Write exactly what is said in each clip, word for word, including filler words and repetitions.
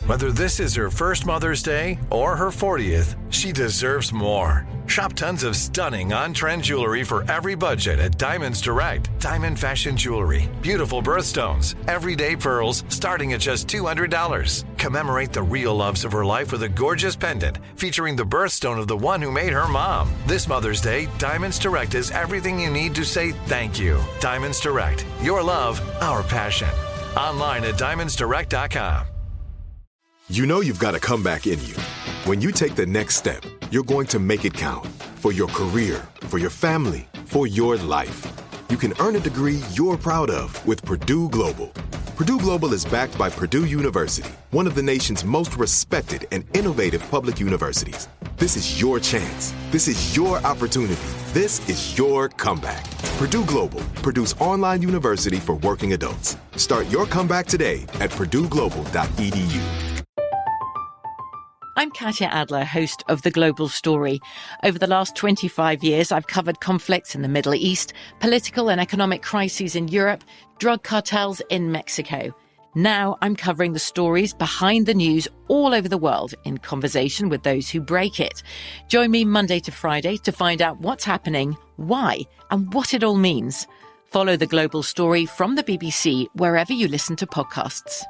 Whether this is her first Mother's Day or her fortieth, she deserves more. Shop tons of stunning on-trend jewelry for every budget at Diamonds Direct. Diamond fashion jewelry, beautiful birthstones, everyday pearls starting at just two hundred dollars. Commemorate the real loves of her life with a gorgeous pendant featuring the birthstone of the one who made her mom. This Mother's Day, Diamonds Direct is everything you need to say thank you. Diamonds Direct, your love, our passion. Online at diamonds direct dot com. You know you've got a comeback in you. When you take the next step, you're going to make it count. For your career, for your family, for your life. You can earn a degree you're proud of with Purdue Global. Purdue Global is backed by Purdue University, one of the nation's most respected and innovative public universities. This is your chance. This is your opportunity. This is your comeback. Purdue Global, Purdue's online university for working adults. Start your comeback today at purdue global dot e d u. I'm Katya Adler, host of The Global Story. Over the last twenty-five years, I've covered conflicts in the Middle East, political and economic crises in Europe, drug cartels in Mexico. Now I'm covering the stories behind the news all over the world in conversation with those who break it. Join me Monday to Friday to find out what's happening, why, and what it all means. Follow The Global Story from the B B C wherever you listen to podcasts.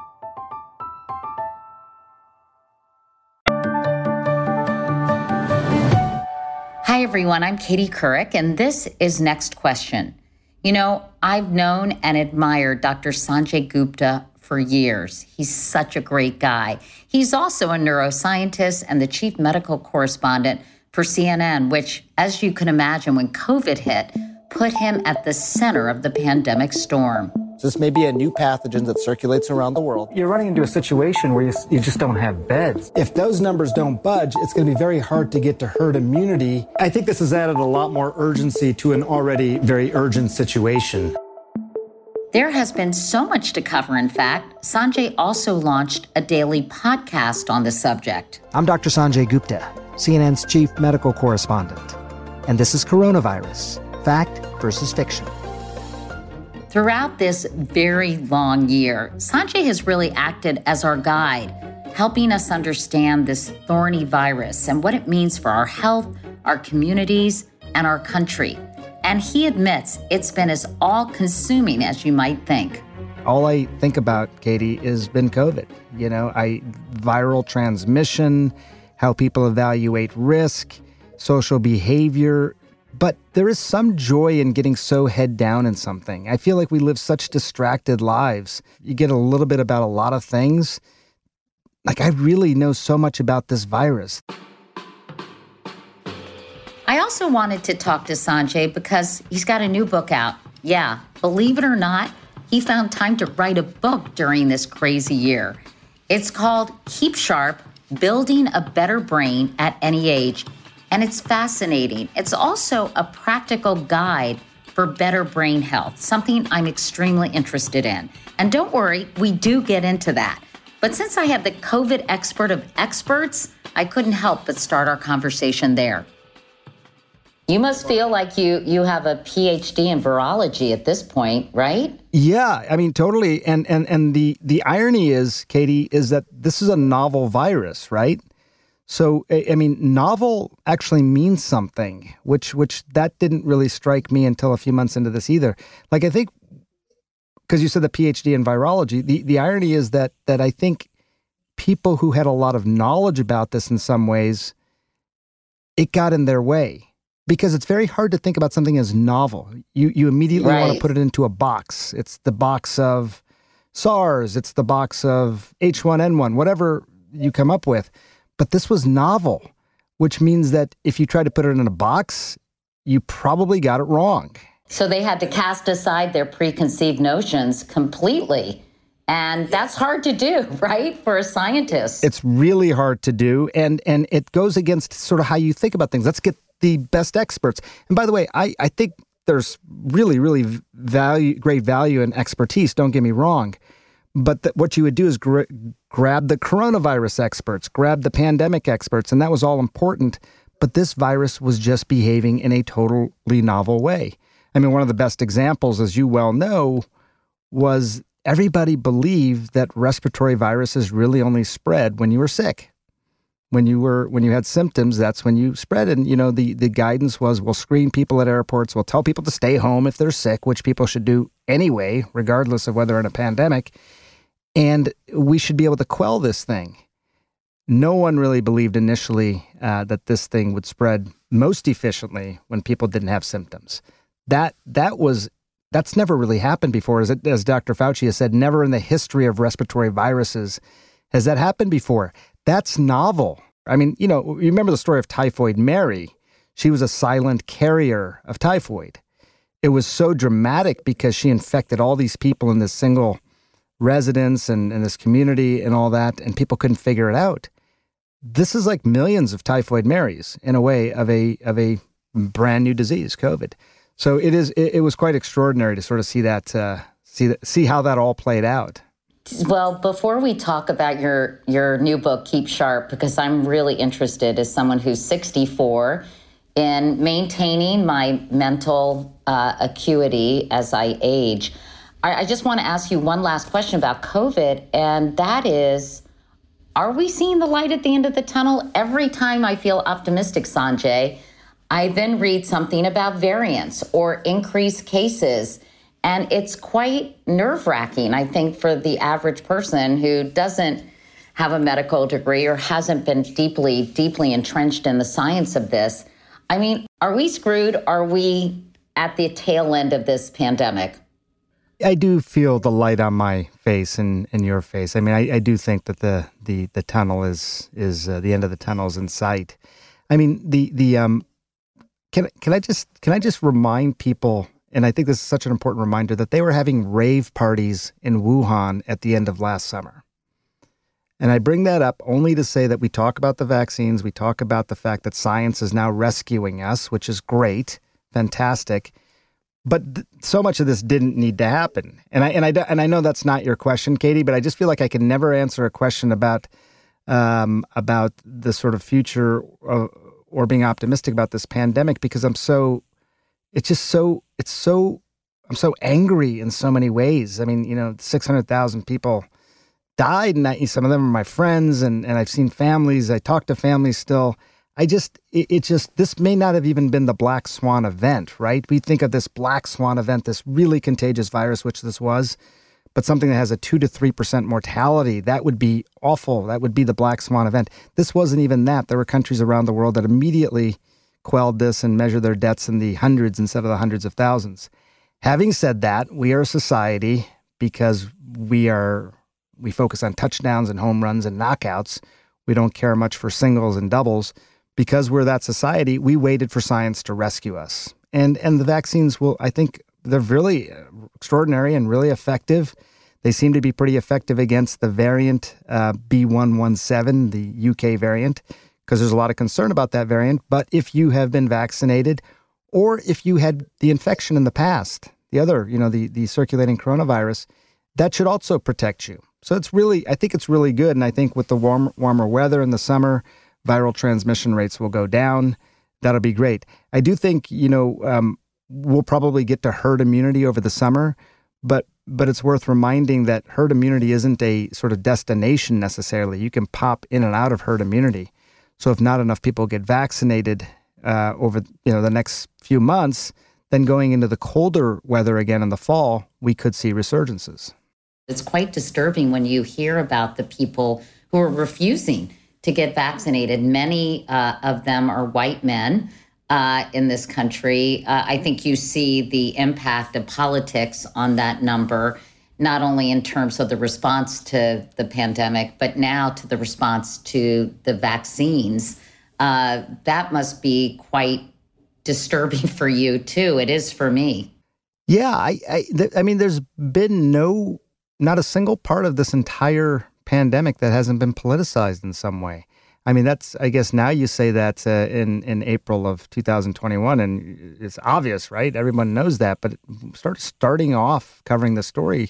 Hi, everyone. I'm Katie Couric, and this is Next Question. You know, I've known and admired Doctor Sanjay Gupta for years. He's such a great guy. He's also a neuroscientist and the chief medical correspondent for C N N, which, as you can imagine, when COVID hit, put him at the center of the pandemic storm. This may be a new pathogen that circulates around the world. You're running into a situation where you, you just don't have beds. If those numbers don't budge, it's going to be very hard to get to herd immunity. I think this has added a lot more urgency to an already very urgent situation. There has been so much to cover. In fact, Sanjay also launched a daily podcast on the subject. I'm Doctor Sanjay Gupta, C N N's chief medical correspondent. And this is Coronavirus, Fact versus Fiction. Throughout this very long year, Sanjay has really acted as our guide, helping us understand this thorny virus and what it means for our health, our communities, and our country. And he admits it's been as all-consuming as you might think. All I think about, Katie, has been COVID. You know, I viral transmission, how people evaluate risk, social behavior. But there is some joy in getting so head down in something. I feel like we live such distracted lives. You get a little bit about a lot of things. Like, I really know so much about this virus. I also wanted to talk to Sanjay because he's got a new book out. Yeah, believe it or not, he found time to write a book during this crazy year. It's called Keep Sharp, Building a Better Brain at Any Age. And it's fascinating. It's also a practical guide for better brain health, something I'm extremely interested in. And don't worry, we do get into that. But since I have the COVID expert of experts, I couldn't help but start our conversation there. You must feel like you you have a P H D in virology at this point, right? Yeah, I mean, totally. And and and the the irony is, Katie, is that this is a novel virus, right? So, I mean, novel actually means something, which which that didn't really strike me until a few months into this either. Like, I think, because you said the P H D in virology, the, the irony is that that I think people who had a lot of knowledge about this in some ways, it got in their way. Because it's very hard to think about something as novel. You you immediately right. want to put it into a box. It's the box of SARS. It's the box of H one N one, whatever you come up with. But this was novel, which means that if you try to put it in a box, you probably got it wrong. So they had to cast aside their preconceived notions completely. And that's hard to do, right, for a scientist? It's really hard to do. And and it goes against sort of how you think about things. Let's get the best experts. And by the way, I, I think there's really, really value, great value in expertise. Don't get me wrong. But th- what you would do is gr- grab the coronavirus experts, grab the pandemic experts, and that was all important. But this virus was just behaving in a totally novel way. I mean, one of the best examples, as you well know, was everybody believed that respiratory viruses really only spread when you were sick. When you were when you had symptoms, that's when you spread. And, you know, the, the guidance was we'll screen people at airports, we'll tell people to stay home if they're sick, which people should do anyway, regardless of whether in a pandemic. And we should be able to quell this thing. No one really believed initially uh, that this thing would spread most efficiently when people didn't have symptoms. That that was that's never really happened before. As, it, as Doctor Fauci has said, never in the history of respiratory viruses has that happened before. That's novel. I mean, you know, you remember the story of Typhoid Mary. She was a silent carrier of typhoid. It was so dramatic because she infected all these people in this single residence and in this community and all that, and people couldn't figure it out. This is like millions of Typhoid Marys in a way of a of a brand new disease, COVID. So it is. It, it was quite extraordinary to sort of see that, uh, see that, see how that all played out. Well, before we talk about your your new book, Keep Sharp, because I'm really interested as someone who's sixty-four in maintaining my mental uh, acuity as I age. I, I just want to ask you one last question about COVID, and that is, are we seeing the light at the end of the tunnel? Every time I feel optimistic, Sanjay, I then read something about variants or increased cases. And it's quite nerve-wracking, I think, for the average person who doesn't have a medical degree or hasn't been deeply, deeply entrenched in the science of this. I mean, are we screwed? Are we at the tail end of this pandemic? I do feel the light on my face and in your face. I mean, I, I do think that the the the tunnel is is uh, the end of the tunnel is in sight. I mean, the the um, can can I just can I just remind people. And I think this is such an important reminder that they were having rave parties in Wuhan at the end of last summer. And I bring that up only to say that we talk about the vaccines. We talk about the fact that science is now rescuing us, which is great, fantastic. But th- so much of this didn't need to happen. And I and I and I know that's not your question, Katie, but I just feel like I can never answer a question about um, about the sort of future or, or being optimistic about this pandemic because I'm so. It's just so, it's so, I'm so angry in so many ways. I mean, you know, six hundred thousand people died, and I, some of them are my friends, and, and I've seen families. I talk to families still. I just, it, it just, this may not have even been the black swan event, right? We think of this black swan event, this really contagious virus, which this was, but something that has a two to three percent mortality. That would be awful. That would be the black swan event. This wasn't even that. There were countries around the world that immediately quelled this and measured their deaths in the hundreds instead of the hundreds of thousands. Having said that, we are a society because we are we focus on touchdowns and home runs and knockouts. We don't care much for singles and doubles. Because we're that society, we waited for science to rescue us. And and the vaccines will, I think, they're really extraordinary and really effective. They seem to be pretty effective against the variant uh, B one one seven, the U K variant, because there's a lot of concern about that variant. But if you have been vaccinated or if you had the infection in the past, the other, you know, the, the circulating coronavirus, that should also protect you. So it's really, I think it's really good. And I think with the warm, warmer weather in the summer, viral transmission rates will go down. That'll be great. I do think, you know, um, we'll probably get to herd immunity over the summer, but but it's worth reminding that herd immunity isn't a sort of destination necessarily. You can pop in and out of herd immunity. So if not enough people get vaccinated uh, over you know the next few months, then going into the colder weather again in the fall, we could see resurgences. It's quite disturbing when you hear about the people who are refusing to get vaccinated. Many uh, of them are white men uh, in this country. Uh, I think you see the impact of politics on that number, not only in terms of the response to the pandemic, but now to the response to the vaccines. Uh, that must be quite disturbing for you, too. It is for me. Yeah, I, I, th- I mean, there's been no, not a single part of this entire pandemic that hasn't been politicized in some way. I mean, that's, I guess now you say that uh, in, in April of two thousand twenty-one, and it's obvious, right? Everyone knows that, but start starting off covering the story,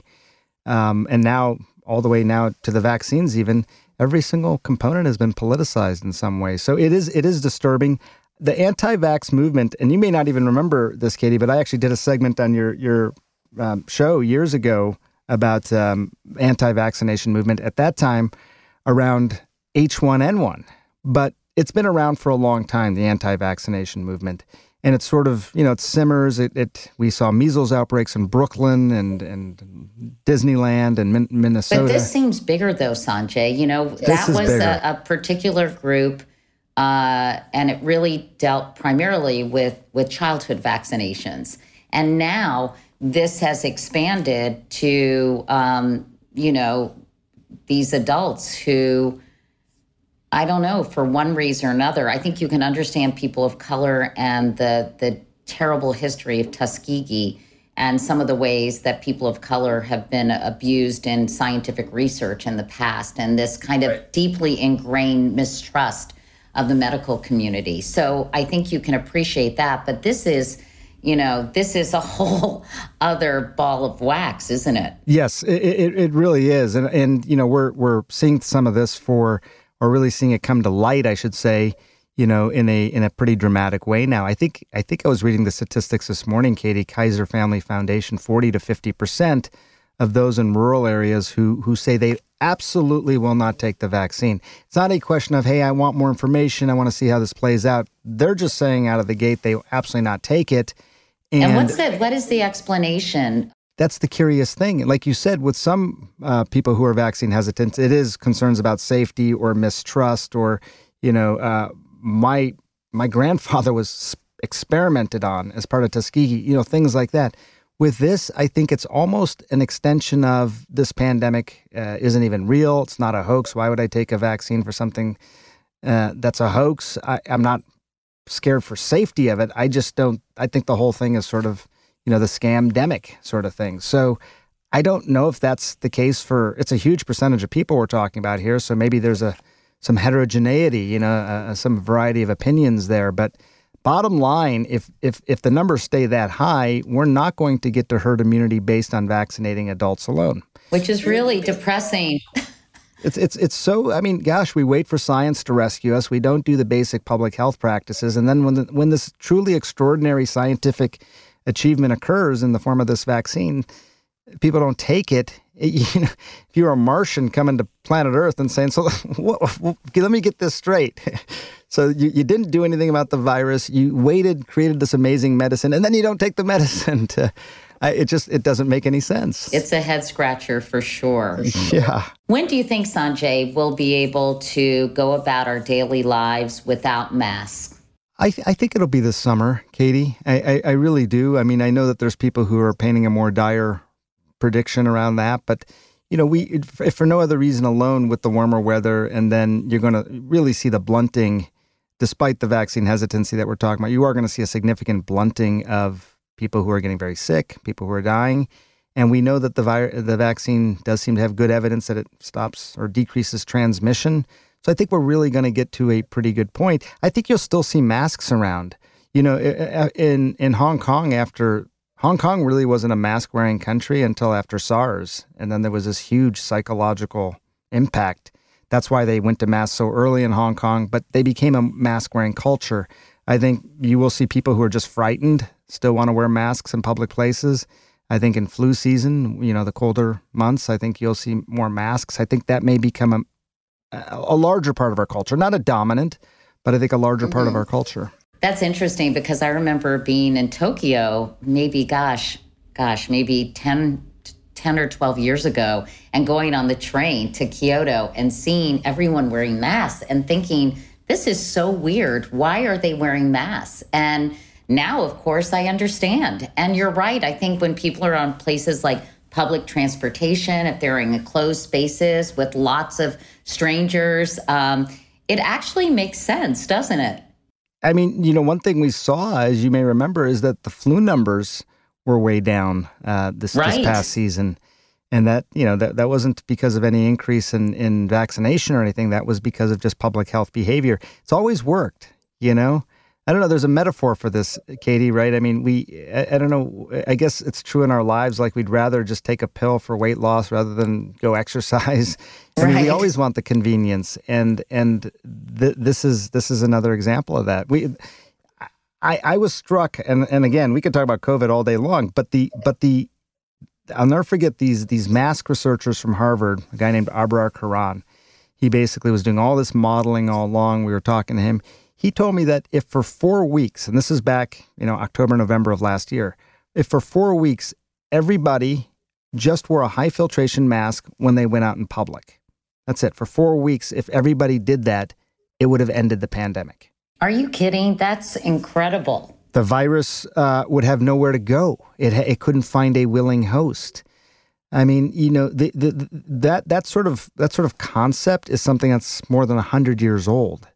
um, and now all the way now to the vaccines even, every single component has been politicized in some way. So it is it is disturbing. The anti-vax movement, and you may not even remember this, Katie, but I actually did a segment on your, your um, show years ago about um, anti-vaccination movement at that time around H one N one. But it's been around for a long time, the anti-vaccination movement. And it's sort of, you know, it simmers. It, it we saw measles outbreaks in Brooklyn and, and Disneyland and Min- Minnesota. But this seems bigger, though, Sanjay. You know, that was a, a particular group, uh, and it really dealt primarily with, with childhood vaccinations. And now this has expanded to, um, you know, these adults who, I don't know, for one reason or another. I think you can understand people of color and the the terrible history of Tuskegee and some of the ways that people of color have been abused in scientific research in the past, and this kind of right. deeply ingrained mistrust of the medical community. So I think you can appreciate that. But this is, you know, this is a whole other ball of wax, isn't it? Yes, it, it, it really is. And, and, you know, we're we're seeing some of this for... or really seeing it come to light, I should say, you know, in a in a pretty dramatic way now. I think I think I was reading the statistics this morning, Katie. Kaiser Family Foundation, forty to fifty percent of those in rural areas who who say they absolutely will not take the vaccine. It's not a question of, hey, I want more information, I want to see how this plays out. They're just saying out of the gate they will absolutely not take it. And, and what's the what is the explanation? That's the curious thing. Like you said, with some uh, people who are vaccine hesitant, it is concerns about safety or mistrust or, you know, uh, my my grandfather was experimented on as part of Tuskegee, you know, things like that. With this, I think it's almost an extension of this pandemic uh, isn't even real. It's not a hoax. Why would I take a vaccine for something uh, that's a hoax? I, I'm not scared for safety of it. I just don't, I think the whole thing is sort of, you know, the scamdemic sort of thing. So I don't know if that's the case for, it's a huge percentage of people we're talking about here. So maybe there's a some heterogeneity, you know, uh, some variety of opinions there. But bottom line, if if if the numbers stay that high, we're not going to get to herd immunity based on vaccinating adults alone. Which is really depressing. It's it's it's so, I mean, gosh, we wait for science to rescue us. We don't do the basic public health practices. And then when the, when this truly extraordinary scientific achievement occurs in the form of this vaccine, people don't take it. It, you know, if you're a Martian coming to planet Earth and saying, so what, what, let me get this straight. So you, you didn't do anything about the virus. You waited, created this amazing medicine, and then you don't take the medicine. To, I, it just, it doesn't make any sense. It's a head scratcher for sure. Yeah. When do you think, Sanjay, we'll be able to go about our daily lives without masks? I, th- I think it'll be this summer, Katie. I, I, I really do. I mean, I know that there's people who are painting a more dire prediction around that, but you know, we if for no other reason alone with the warmer weather, and then you're going to really see the blunting, despite the vaccine hesitancy that we're talking about, you are going to see a significant blunting of people who are getting very sick, people who are dying. And we know that the vi- the vaccine does seem to have good evidence that it stops or decreases transmission. So I think we're really going to get to a pretty good point. I think you'll still see masks around. You know, in in Hong Kong, after Hong Kong really wasn't a mask-wearing country until after SARS, and then there was this huge psychological impact. That's why they went to masks so early in Hong Kong, but they became a mask-wearing culture. I think you will see people who are just frightened still want to wear masks in public places. I think in flu season, you know, the colder months, I think you'll see more masks. I think that may become a a larger part of our culture, not a dominant, but I think a larger part mm-hmm. of our culture. That's interesting because I remember being in Tokyo, maybe, gosh, gosh, maybe ten, ten or twelve years ago, and going on the train to Kyoto and seeing everyone wearing masks and thinking, this is so weird. Why are they wearing masks? And now, of course, I understand. And you're right. I think when people are on places like public transportation, if they're in enclosed spaces with lots of strangers, um, it actually makes sense, doesn't it? I mean, you know, one thing we saw, as you may remember, is that the flu numbers were way down uh, this, right. this past season. And that, you know, that, that wasn't because of any increase in, in vaccination or anything. That was because of just public health behavior. It's always worked, you know? I don't know. There's a metaphor for this, Katie, right? I mean, we, I, I don't know. I guess it's true in our lives. Like we'd rather just take a pill for weight loss rather than go exercise. I mean, right. we always want the convenience. And, and th- this is, this is another example of that. We, I, I was struck, and, and again, we could talk about COVID all day long, but the, but the, I'll never forget these these mask researchers from Harvard, a guy named Abrar Karan. He basically was doing all this modeling all along. We were talking to him. He told me that if for four weeks, and this is back, you know, October, November of last year, if for four weeks, everybody just wore a high filtration mask when they went out in public. That's it. For four weeks, if everybody did that, it would have ended the pandemic. Are you kidding? That's incredible. The virus uh, would have nowhere to go. It it couldn't find a willing host. I mean, you know, the, the, the, that that sort of that sort of concept is something that's more than a hundred years old.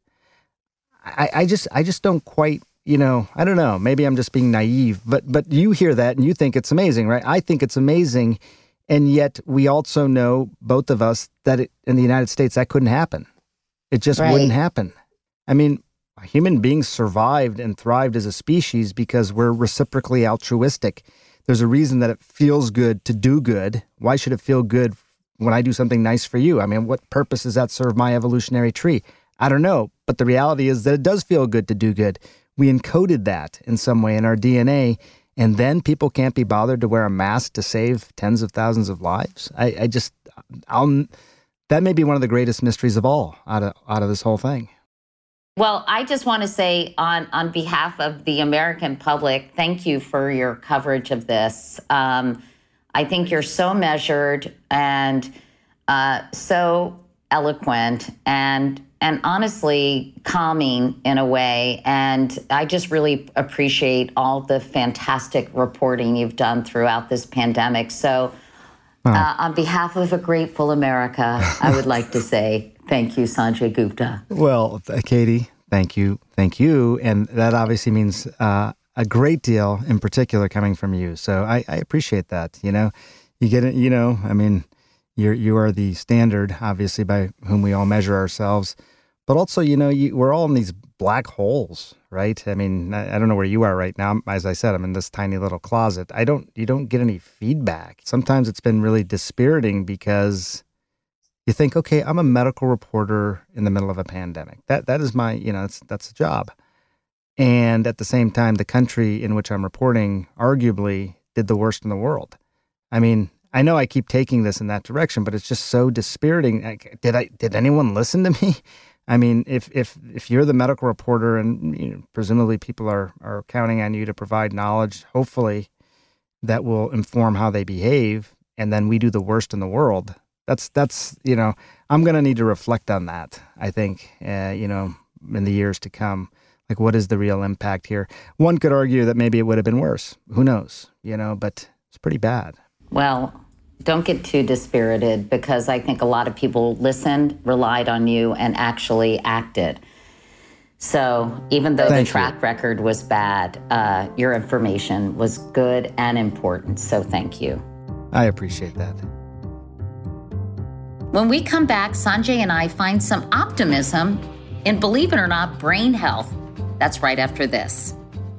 I, I just I just don't quite, you know, I don't know. Maybe I'm just being naive, but but you hear that and you think it's amazing, right? I think it's amazing, and yet we also know, both of us, that it, in the United States that couldn't happen. It just right. wouldn't happen. I mean, human beings survived and thrived as a species because we're reciprocally altruistic. There's a reason that it feels good to do good. Why should it feel good when I do something nice for you? I mean, what purpose does that serve my evolutionary tree? I don't know. But the reality is that it does feel good to do good. We encoded that in some way in our D N A, and then people can't be bothered to wear a mask to save tens of thousands of lives. I, I just, I'll, that may be one of the greatest mysteries of all out of out of this whole thing. Well, I just want to say on, on behalf of the American public, thank you for your coverage of this. Um, I think you're so measured and uh, so eloquent and and honestly calming in a way. And I just really appreciate all the fantastic reporting you've done throughout this pandemic. So uh, on behalf of a grateful America, I would like to say thank you, Sanjay Gupta. Well, Katie, thank you. Thank you. And that obviously means uh, a great deal in particular coming from you. So I, I appreciate that. You know, you get it, you know, I mean, you're, you are the standard, obviously, by whom we all measure ourselves. But also, you know, you, we're all in these black holes, right? I mean, I, I don't know where you are right now. As I said, I'm in this tiny little closet. I don't, you don't get any feedback. Sometimes it's been really dispiriting because you think, okay, I'm a medical reporter in the middle of a pandemic. That that is my, you know, that's that's a job. And at the same time, the country in which I'm reporting arguably did the worst in the world. I mean, I know I keep taking this in that direction, but it's just so dispiriting. Like, did I did anyone listen to me? I mean, if if if you're the medical reporter and you know, presumably people are, are counting on you to provide knowledge, hopefully that will inform how they behave, and then we do the worst in the world. That's, that's you know, I'm going to need to reflect on that, I think, uh, you know, in the years to come. Like, what is the real impact here? One could argue that maybe it would have been worse. Who knows? You know, but it's pretty bad. Well, don't get too dispirited, because I think a lot of people listened, relied on you, and actually acted. So even though Thank the track you. record was bad, uh, your information was good and important. So thank you. I appreciate that. When we come back, Sanjay and I find some optimism in, believe it or not, brain health. That's right after this.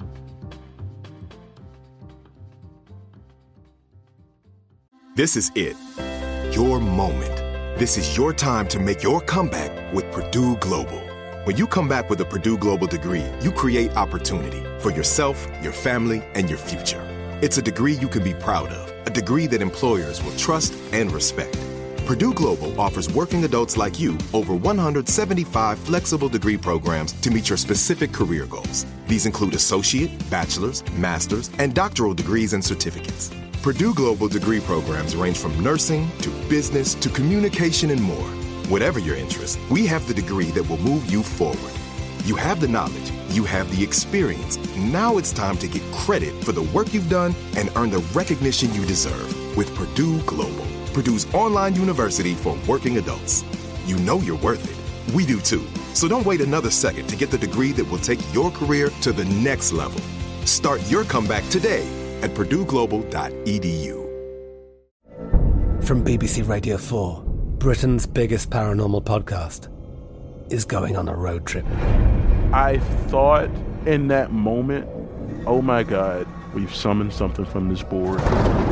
This is it. Your moment. This is your time to make your comeback with Purdue Global. When you come back with a Purdue Global degree, you create opportunity for yourself, your family, and your future. It's a degree you can be proud of, a degree that employers will trust and respect. Purdue Global offers working adults like you over one hundred seventy-five flexible degree programs to meet your specific career goals. These include associate, bachelor's, master's, and doctoral degrees and certificates. Purdue Global degree programs range from nursing to business to communication and more. Whatever your interest, we have the degree that will move you forward. You have the knowledge, you have the experience. Now it's time to get credit for the work you've done and earn the recognition you deserve with Purdue Global, Purdue's online university for working adults. You know you're worth it. We do too. So don't wait another second to get the degree that will take your career to the next level. Start your comeback today at purdue global dot e d u. From B B C Radio four, Britain's biggest paranormal podcast is going on a road trip. I thought in that moment, oh my God, we've summoned something from this board.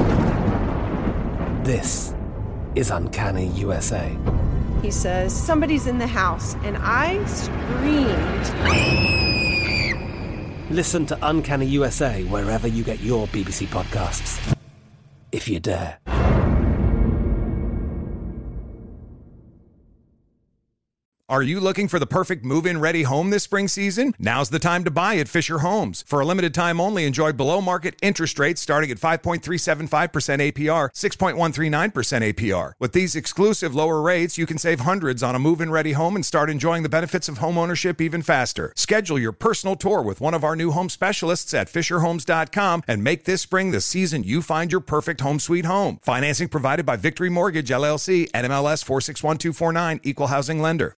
This is Uncanny U S A. He says, somebody's in the house, and I screamed. Listen to Uncanny U S A wherever you get your B B C podcasts, if if you dare. Are you looking for the perfect move-in ready home this spring season? Now's the time to buy at Fisher Homes. For a limited time only, enjoy below-market interest rates starting at five point three seven five percent A P R, six point one three nine percent A P R. With these exclusive lower rates, you can save hundreds on a move-in ready home and start enjoying the benefits of home ownership even faster. Schedule your personal tour with one of our new home specialists at fisher homes dot com and make this spring the season you find your perfect home sweet home. Financing provided by Victory Mortgage, L L C, N M L S four six one two four nine, Equal Housing Lender.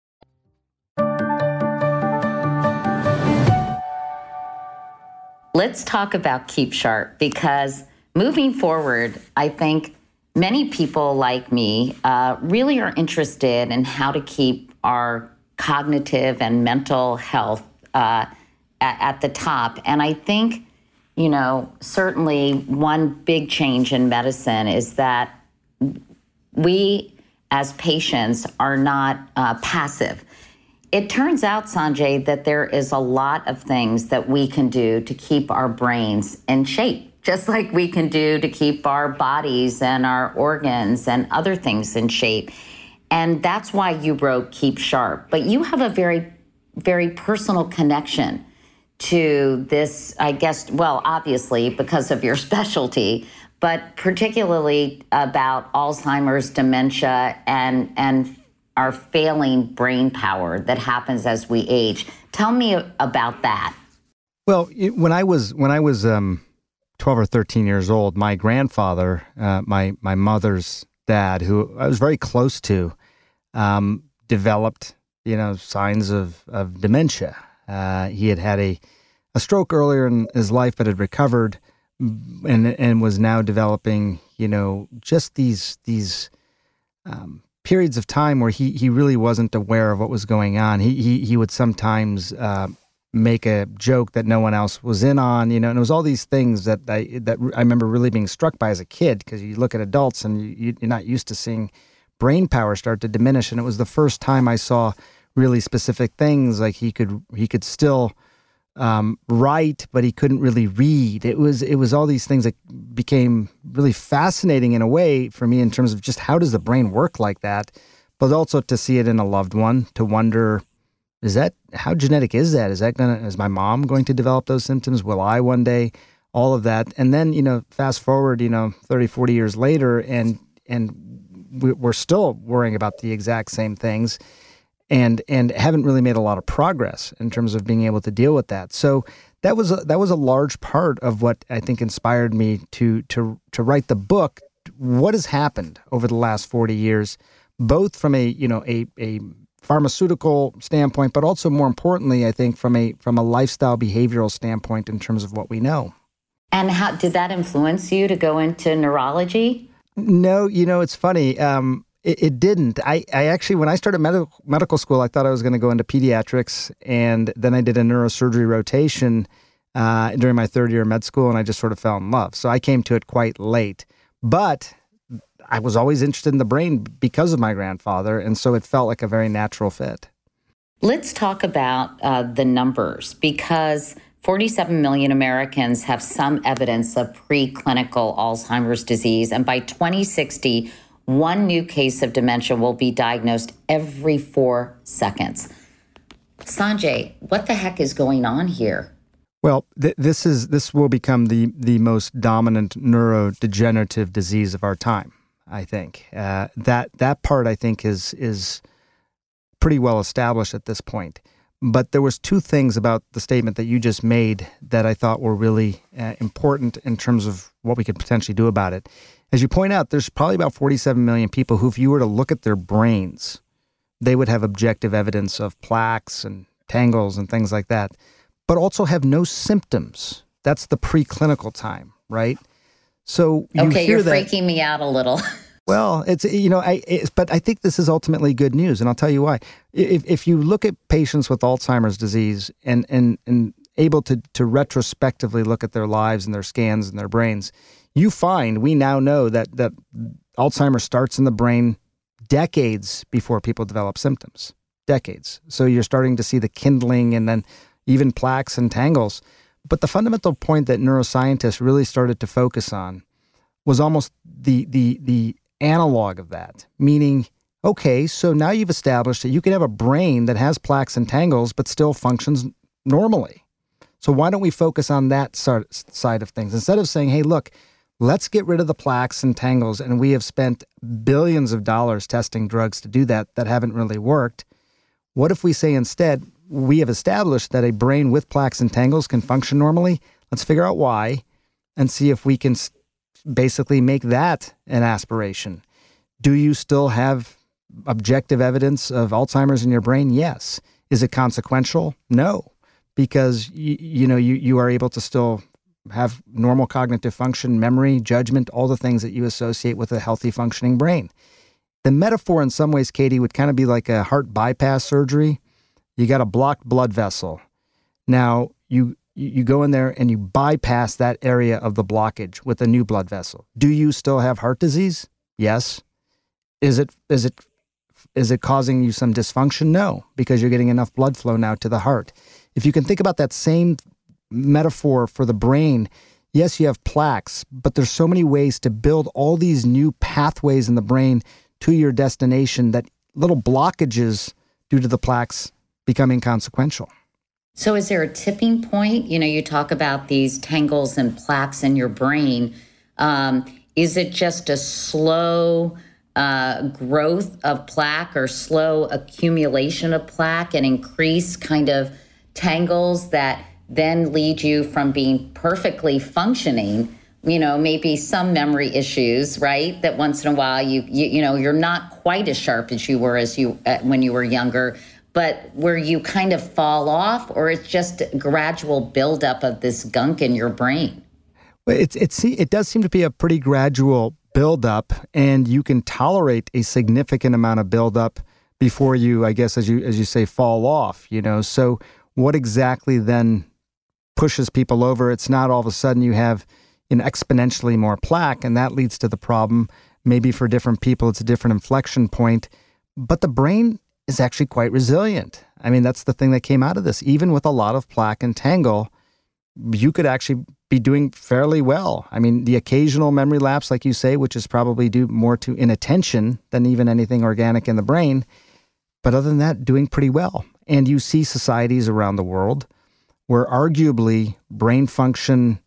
Let's talk about Keep Sharp, because moving forward, I think many people like me uh, really are interested in how to keep our cognitive and mental health uh, at, at the top. And I think, you know, certainly one big change in medicine is that we as patients are not uh, passive. It turns out, Sanjay, that there is a lot of things that we can do to keep our brains in shape, just like we can do to keep our bodies and our organs and other things in shape. And that's why you wrote Keep Sharp. But you have a very, very personal connection to this, I guess, well, obviously because of your specialty, but particularly about Alzheimer's, dementia, and and our failing brain power that happens as we age. Tell me about that. Well, it, when I was when I was um, twelve or thirteen years old, my grandfather, uh, my my mother's dad, who I was very close to, um, developed you know signs of of dementia. Uh, he had had a a stroke earlier in his life, but had recovered, and and was now developing you know just these these. Um, periods of time where he he really wasn't aware of what was going on. He he he would sometimes uh, make a joke that no one else was in on, you know, and it was all these things that I that I remember really being struck by as a kid, because you look at adults and you, you're not used to seeing brain power start to diminish, and it was the first time I saw really specific things like he could he could still um, write, but he couldn't really read. It was it was all these things that became really fascinating in a way for me in terms of just how does the brain work like that, but also to see it in a loved one, to wonder, is that, how genetic is that? Is that gonna, is my mom going to develop those symptoms? Will I one day? All of that. And then, you know, fast forward, you know, thirty, forty years later, and and we're still worrying about the exact same things. And and haven't really made a lot of progress in terms of being able to deal with that. So that was a, that was a large part of what I think inspired me to to to write the book. What has happened over the last forty years, both from a you know a a pharmaceutical standpoint, but also more importantly, I think from a from a lifestyle behavioral standpoint in terms of what we know. And how did that influence you to go into neurology? No, you know it's funny. Um, It, it didn't. I, I actually, when I started medical medical school, I thought I was going to go into pediatrics, and then I did a neurosurgery rotation uh, during my third year of med school, and I just sort of fell in love. So I came to it quite late, but I was always interested in the brain because of my grandfather, and so it felt like a very natural fit. Let's talk about uh, the numbers, because forty-seven million Americans have some evidence of preclinical Alzheimer's disease, and by twenty sixty, one new case of dementia will be diagnosed every four seconds. Sanjay, what the heck is going on here? Well, th- this is this will become the the most dominant neurodegenerative disease of our time. I think uh, that that part I think is is pretty well established at this point. But there was two things about the statement that you just made that I thought were really uh, important in terms of what we could potentially do about it. As you point out, there's probably about forty-seven million people who, if you were to look at their brains, they would have objective evidence of plaques and tangles and things like that, but also have no symptoms. That's the preclinical time, right? So you okay, hear you're that, freaking me out a little. Well, it's, you know, I, it's, but I think this is ultimately good news, and I'll tell you why. If if you look at patients with Alzheimer's disease and and and able to to retrospectively look at their lives and their scans and their brains, you find we now know that that Alzheimer's starts in the brain decades before people develop symptoms. Decades. So you're starting to see the kindling and then even plaques and tangles. But the fundamental point that neuroscientists really started to focus on was almost the the the analog of that, meaning, okay, so now you've established that you can have a brain that has plaques and tangles but still functions normally. So why don't we focus on that side of things? Instead of saying, hey, look, let's get rid of the plaques and tangles, and we have spent billions of dollars testing drugs to do that that haven't really worked. What if we say instead, we have established that a brain with plaques and tangles can function normally? Let's figure out why and see if we can basically make that an aspiration. Do you still have objective evidence of Alzheimer's in your brain? Yes. Is it consequential? No, because you, you know you you are able to still have normal cognitive function, memory, judgment, all the things that you associate with a healthy functioning brain. The metaphor in some ways, Katie, would kind of be like a heart bypass surgery. You got a blocked blood vessel. Now you you go in there and you bypass that area of the blockage with a new blood vessel. Do you still have heart disease? Yes. Is it is it is it causing you some dysfunction? No, because you're getting enough blood flow now to the heart. If you can think about that same metaphor for the brain, yes, you have plaques, but there's so many ways to build all these new pathways in the brain to your destination that little blockages due to the plaques become inconsequential. So is there a tipping point? You know, you talk about these tangles and plaques in your brain. Um, is it just a slow uh, growth of plaque or slow accumulation of plaque and increase kind of tangles that then lead you from being perfectly functioning, you know, maybe some memory issues, right? That once in a while you, you, you know, you're not quite as sharp as you were as you uh, when you were younger, but where you kind of fall off, or it's just a gradual buildup of this gunk in your brain? Well, it's, it's, it does seem to be a pretty gradual buildup, and you can tolerate a significant amount of buildup before you, I guess, as you, as you say, fall off, you know? So what exactly then pushes people over? It's not all of a sudden you have an exponentially more plaque, and that leads to the problem. Maybe for different people, it's a different inflection point, but the brain is actually quite resilient. I mean, that's the thing that came out of this. Even with a lot of plaque and tangle, you could actually be doing fairly well. I mean, the occasional memory lapse, like you say, which is probably due more to inattention than even anything organic in the brain. But other than that, doing pretty well. And you see societies around the world where arguably brain function,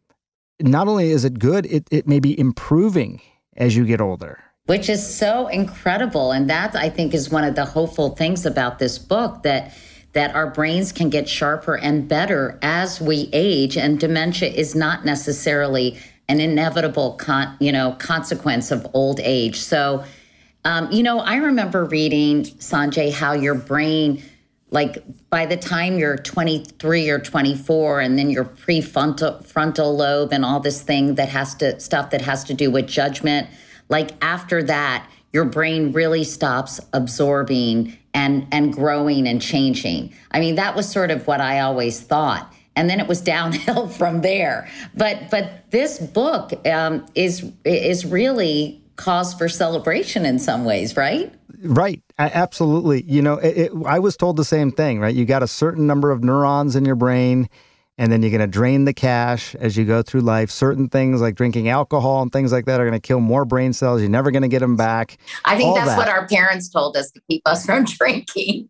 not only is it good, it, it may be improving as you get older. Which is so incredible. And that, I think, is one of the hopeful things about this book, that that our brains can get sharper and better as we age, and dementia is not necessarily an inevitable con, you know, consequence of old age. So, um, you know, I remember reading, Sanjay, how your brain, like by the time you're twenty-three or twenty-four, and then your prefrontal frontal lobe and all this thing that has to, stuff that has to do with judgment, like after that, your brain really stops absorbing and, and growing and changing. I mean, that was sort of what I always thought. And then it was downhill from there. But but this book um, is is really cause for celebration in some ways, right? Right. I, absolutely. You know, it, it, I was told the same thing, right? You got a certain number of neurons in your brain, and then you're going to drain the cache as you go through life. Certain things like drinking alcohol and things like that are going to kill more brain cells. You're never going to get them back. I think All that's that. what our parents told us, to keep us from drinking.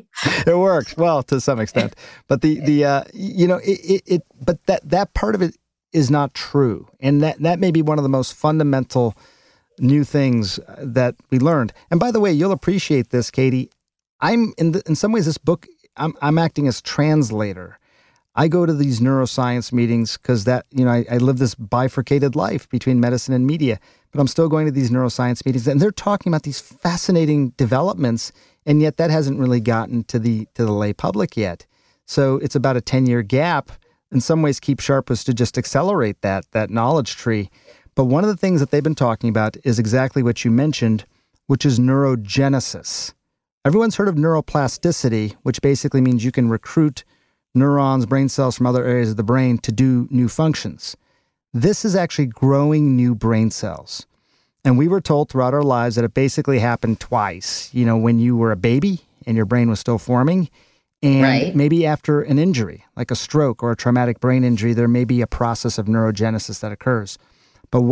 It works well to some extent, but the the uh, you know it, it it but that that part of it is not true, and that that may be one of the most fundamental new things that we learned. And by the way, you'll appreciate this, Katie. I'm in the, in some ways this book. I'm I'm acting as translator. I go to these neuroscience meetings because that, you know, I, I live this bifurcated life between medicine and media, but I'm still going to these neuroscience meetings, and they're talking about these fascinating developments, and yet that hasn't really gotten to the to the lay public yet. So it's about a ten-year gap. In some ways, Keep Sharp was to just accelerate that that knowledge tree. But one of the things that they've been talking about is exactly what you mentioned, which is neurogenesis. Everyone's heard of neuroplasticity, which basically means you can recruit neurons, brain cells from other areas of the brain to do new functions. This is actually growing new brain cells. And we were told throughout our lives that it basically happened twice. You know, when you were a baby and your brain was still forming, and right. maybe after an injury, like a stroke or a traumatic brain injury, there may be a process of neurogenesis that occurs. But what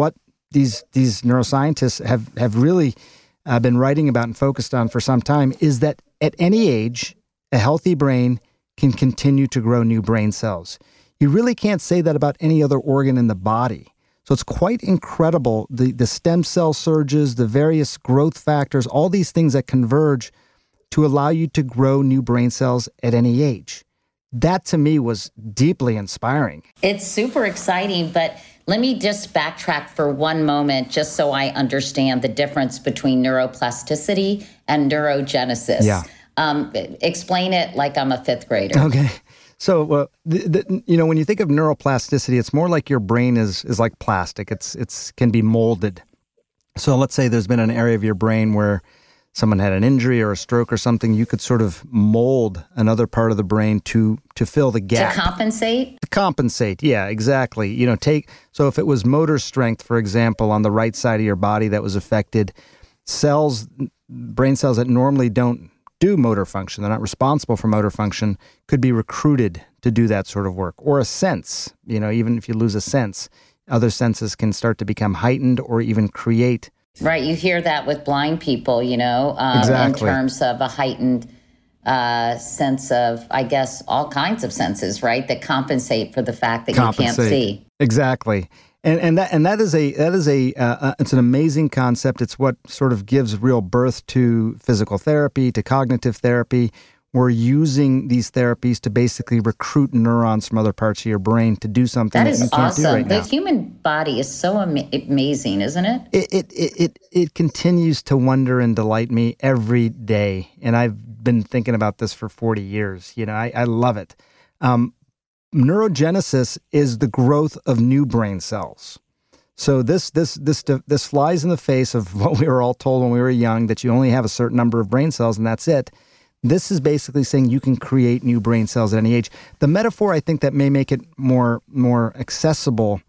these these neuroscientists have have really uh, been writing about and focused on for some time is that at any age, a healthy brain can continue to grow new brain cells. You really can't say that about any other organ in the body. So it's quite incredible, the, the stem cell surges, the various growth factors, all these things that converge to allow you to grow new brain cells at any age. That to me was deeply inspiring. It's super exciting, but let me just backtrack for one moment just so I understand the difference between neuroplasticity and neurogenesis. Yeah. Um, explain it like I'm a fifth grader. Okay. So, uh, the, the, you know, when you think of neuroplasticity, it's more like your brain is is like plastic. It's it's can be molded. So let's say there's been an area of your brain where someone had an injury or a stroke or something, you could sort of mold another part of the brain to to fill the gap. To compensate? To compensate, yeah, exactly. You know, take so if it was motor strength, for example, on the right side of your body that was affected, cells, brain cells that normally don't do motor function, they're not responsible for motor function, could be recruited to do that sort of work. Or a sense, you know, even if you lose a sense, other senses can start to become heightened or even create. Right, you hear that with blind people, you know, um, exactly. in terms of a heightened uh, sense of, I guess, all kinds of senses, right, that compensate for the fact that compensate. You can't see. Exactly. And and that and that is a that is a uh, uh, it's an amazing concept. It's what sort of gives real birth to physical therapy, to cognitive therapy. We're using these therapies to basically recruit neurons from other parts of your brain to do something that, that you can't awesome. do right now. now. The human body is so ama- amazing, isn't it? It, it it it it continues to wonder and delight me every day, and I've been thinking about this for forty years. You know, I, I love it. Um, Neurogenesis is the growth of new brain cells. So this this this this flies in the face of what we were all told when we were young, that you only have a certain number of brain cells and that's it. This is basically saying you can create new brain cells at any age. The metaphor I think that may make it more more accessible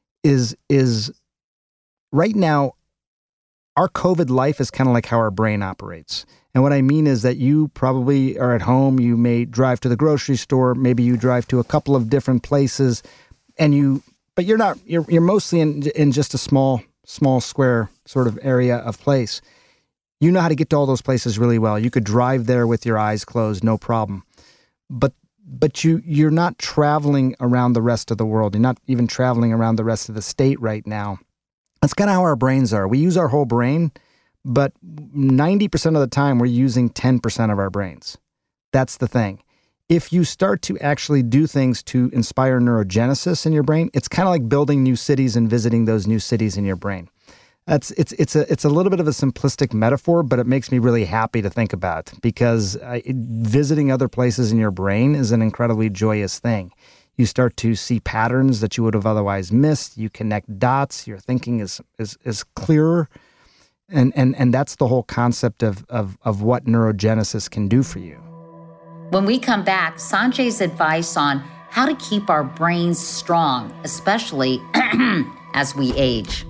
is is right now our COVID life is kind of like how our brain operates. And what I mean is that you probably are at home, you may drive to the grocery store, maybe you drive to a couple of different places, and you, but you're not, you're you're mostly in in just a small, small square sort of area of place. You know how to get to all those places really well. You could drive there with your eyes closed, no problem. But but you you're not traveling around the rest of the world. You're not even traveling around the rest of the state right now. That's kind of how our brains are. We use our whole brain, but ninety percent of the time we're using ten percent of our brains. That's the thing. If you start to actually do things to inspire neurogenesis in your brain, it's kind of like building new cities and visiting those new cities in your brain. That's it's it's a it's a little bit of a simplistic metaphor, but it makes me really happy to think about, because I, visiting other places in your brain is an incredibly joyous thing. You start to see patterns that you would have otherwise missed. You connect dots. Your thinking is is is clearer. And and and that's the whole concept of, of, of what neurogenesis can do for you. When we come back, Sanjay's advice on how to keep our brains strong, especially as we age.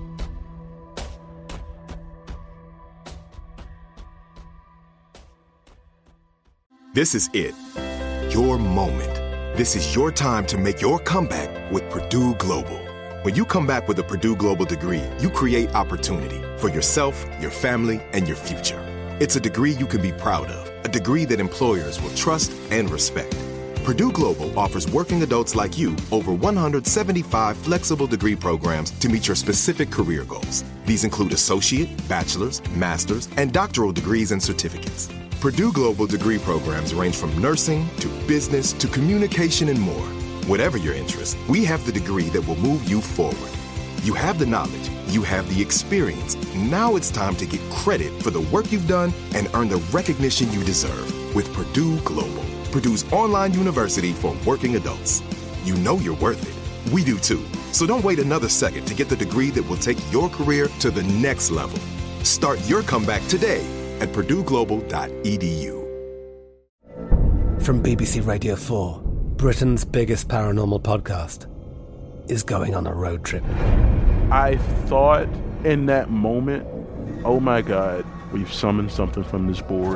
This is it. Your moment. This is your time to make your comeback with Purdue Global. When you come back with a Purdue Global degree, you create opportunity for yourself, your family, and your future. It's a degree you can be proud of, a degree that employers will trust and respect. Purdue Global offers working adults like you over one hundred seventy-five flexible degree programs to meet your specific career goals. These include associate, bachelor's, master's, and doctoral degrees and certificates. Purdue Global degree programs range from nursing to business to communication and more. Whatever your interest, we have the degree that will move you forward. You have the knowledge, you have the experience. Now it's time to get credit for the work you've done and earn the recognition you deserve with Purdue Global, Purdue's online university for working adults. You know you're worth it. We do too. So don't wait another second to get the degree that will take your career to the next level. Start your comeback today at purdue global dot e d u. From B B C Radio four, Britain's biggest paranormal podcast is going on a road trip. I thought in that moment, oh my God, we've summoned something from this board.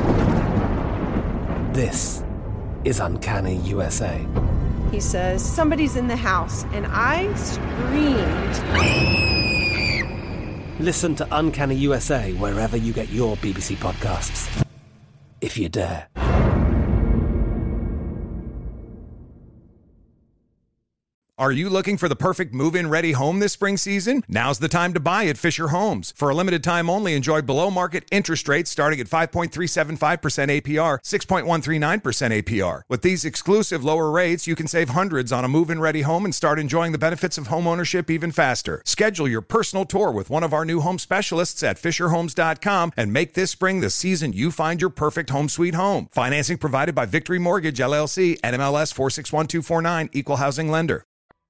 This is Uncanny U S A. He says, somebody's in the house, and I Listen to Uncanny U S A wherever you get your B B C podcasts, if you dare. Are you looking for the perfect move-in ready home this spring season? Now's the time to buy at Fisher Homes. For a limited time only, enjoy below-market interest rates starting at five point three seven five percent A P R, six point one three nine percent A P R. With these exclusive lower rates, you can save hundreds on a move-in ready home and start enjoying the benefits of home ownership even faster. Schedule your personal tour with one of our new home specialists at fisher homes dot com and make this spring the season you find your perfect home sweet home. Financing provided by Victory Mortgage, L L C, N M L S four six one two four nine, Equal Housing Lender.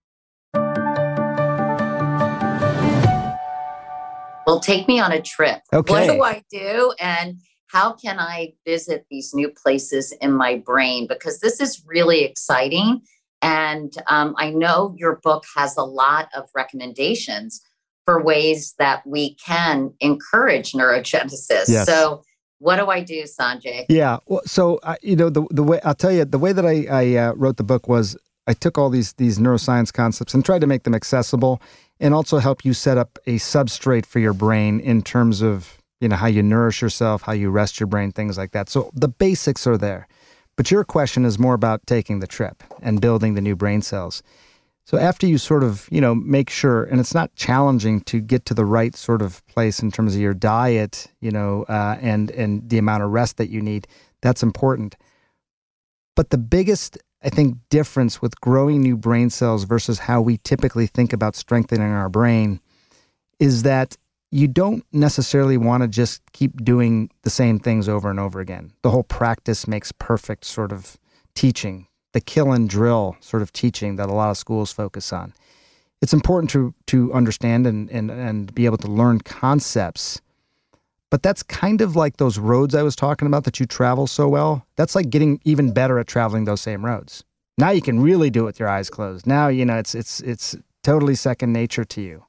Well, take me on a trip. Okay. What do I do? And how can I visit these new places in my brain? Because this is really exciting. And um, I know your book has a lot of recommendations for ways that we can encourage neurogenesis. Yes. So what do I do, Sanjay? Yeah. Well, so, uh, you know, the the way, I'll tell you, the way that I, I uh, wrote the book was I took all these these neuroscience concepts and tried to make them accessible and also help you set up a substrate for your brain in terms of, you know, how you nourish yourself, how you rest your brain, things like that. So the basics are there. But your question is more about taking the trip and building the new brain cells. So after you sort of, you know, make sure, and it's not challenging to get to the right sort of place in terms of your diet, you know, uh, and, and the amount of rest that you need, that's important. But the biggest, I think, difference with growing new brain cells versus how we typically think about strengthening our brain is that you don't necessarily want to just keep doing the same things over and over again. The whole practice makes perfect sort of teaching, the kill and drill sort of teaching that a lot of schools focus on. It's important to to understand and and, and be able to learn concepts. But that's kind of like those roads I was talking about that you travel so well. That's like getting even better at traveling those same roads. Now you can really do it with your eyes closed. Now, you know, it's it's it's totally second nature to you.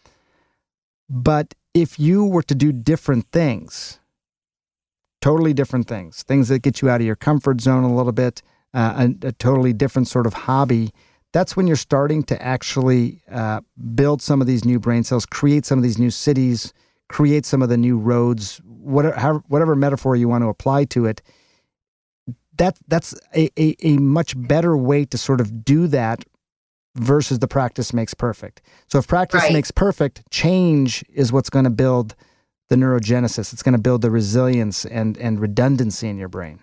But if you were to do different things, totally different things, things that get you out of your comfort zone a little bit, uh, a, a totally different sort of hobby, that's when you're starting to actually uh, build some of these new brain cells, create some of these new cities, create some of the new roads, whatever, whatever metaphor you want to apply to it. That that's a, a, a much better way to sort of do that versus the practice makes perfect. So if practice Right. makes perfect, change is what's going to build the neurogenesis. It's going to build the resilience and, and redundancy in your brain.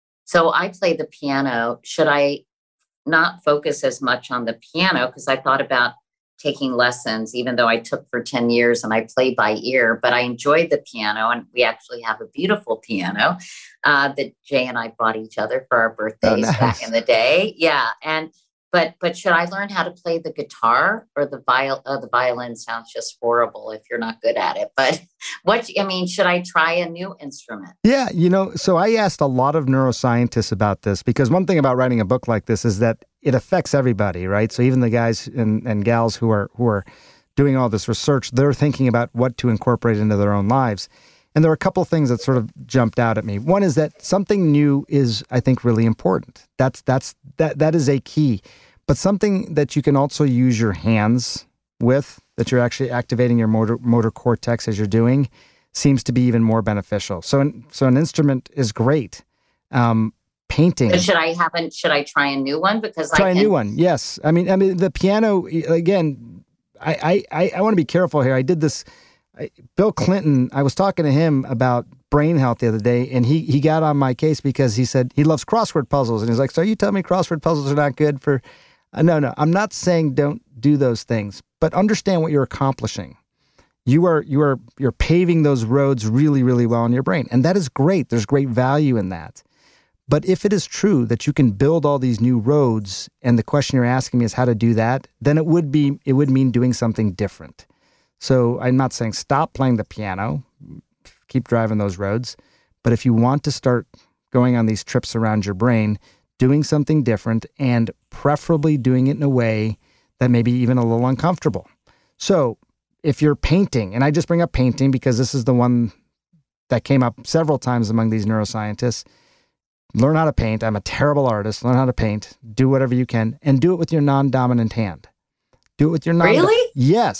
So I play the piano. Should I not focus as much on the piano? Because I thought about taking lessons, even though I took for ten years and I play by ear, but I enjoyed the piano. And we actually have a beautiful piano uh, that Jay and I bought each other for our birthdays Oh, nice. back in the day. Yeah. And But but should I learn how to play the guitar or the viol? Oh, the violin sounds just horrible if you're not good at it. But what I mean, should I try a new instrument? Yeah, you know, so I asked a lot of neuroscientists about this because one thing about writing a book like this is that it affects everybody, right? So even the guys and, and gals who are who are doing all this research, they're thinking about what to incorporate into their own lives. And there are a couple of things that sort of jumped out at me. One is that something new is, I think, really important. That's that's that that is a key. But something that you can also use your hands with, that you're actually activating your motor motor cortex as you're doing, seems to be even more beneficial. So, an, so an instrument is great. Um, painting. So should I have a, Should I try a new one? Because try I a can, new one. Yes, I mean, I mean the piano again. I I I want to be careful here. I did this. I, Bill Clinton. I was talking to him about brain health the other day, and he he got on my case because he said he loves crossword puzzles, and he's like, "So you tell me crossword puzzles are not good for?" Uh, no, no, I'm not saying don't do those things, but understand what you're accomplishing. You are you are you're paving those roads really, really well in your brain, and that is great. There's great value in that. But if it is true that you can build all these new roads, and the question you're asking me is how to do that, then it would be it would mean doing something different. So I'm not saying stop playing the piano, keep driving those roads, but if you want to start going on these trips around your brain, doing something different, and preferably doing it in a way that may be even a little uncomfortable. So if you're painting, and I just bring up painting because this is the one that came up several times among these neuroscientists, learn how to paint. I'm a terrible artist. Learn how to paint. Do whatever you can, and do it with your non-dominant hand. Do it with your non- Really? Yes.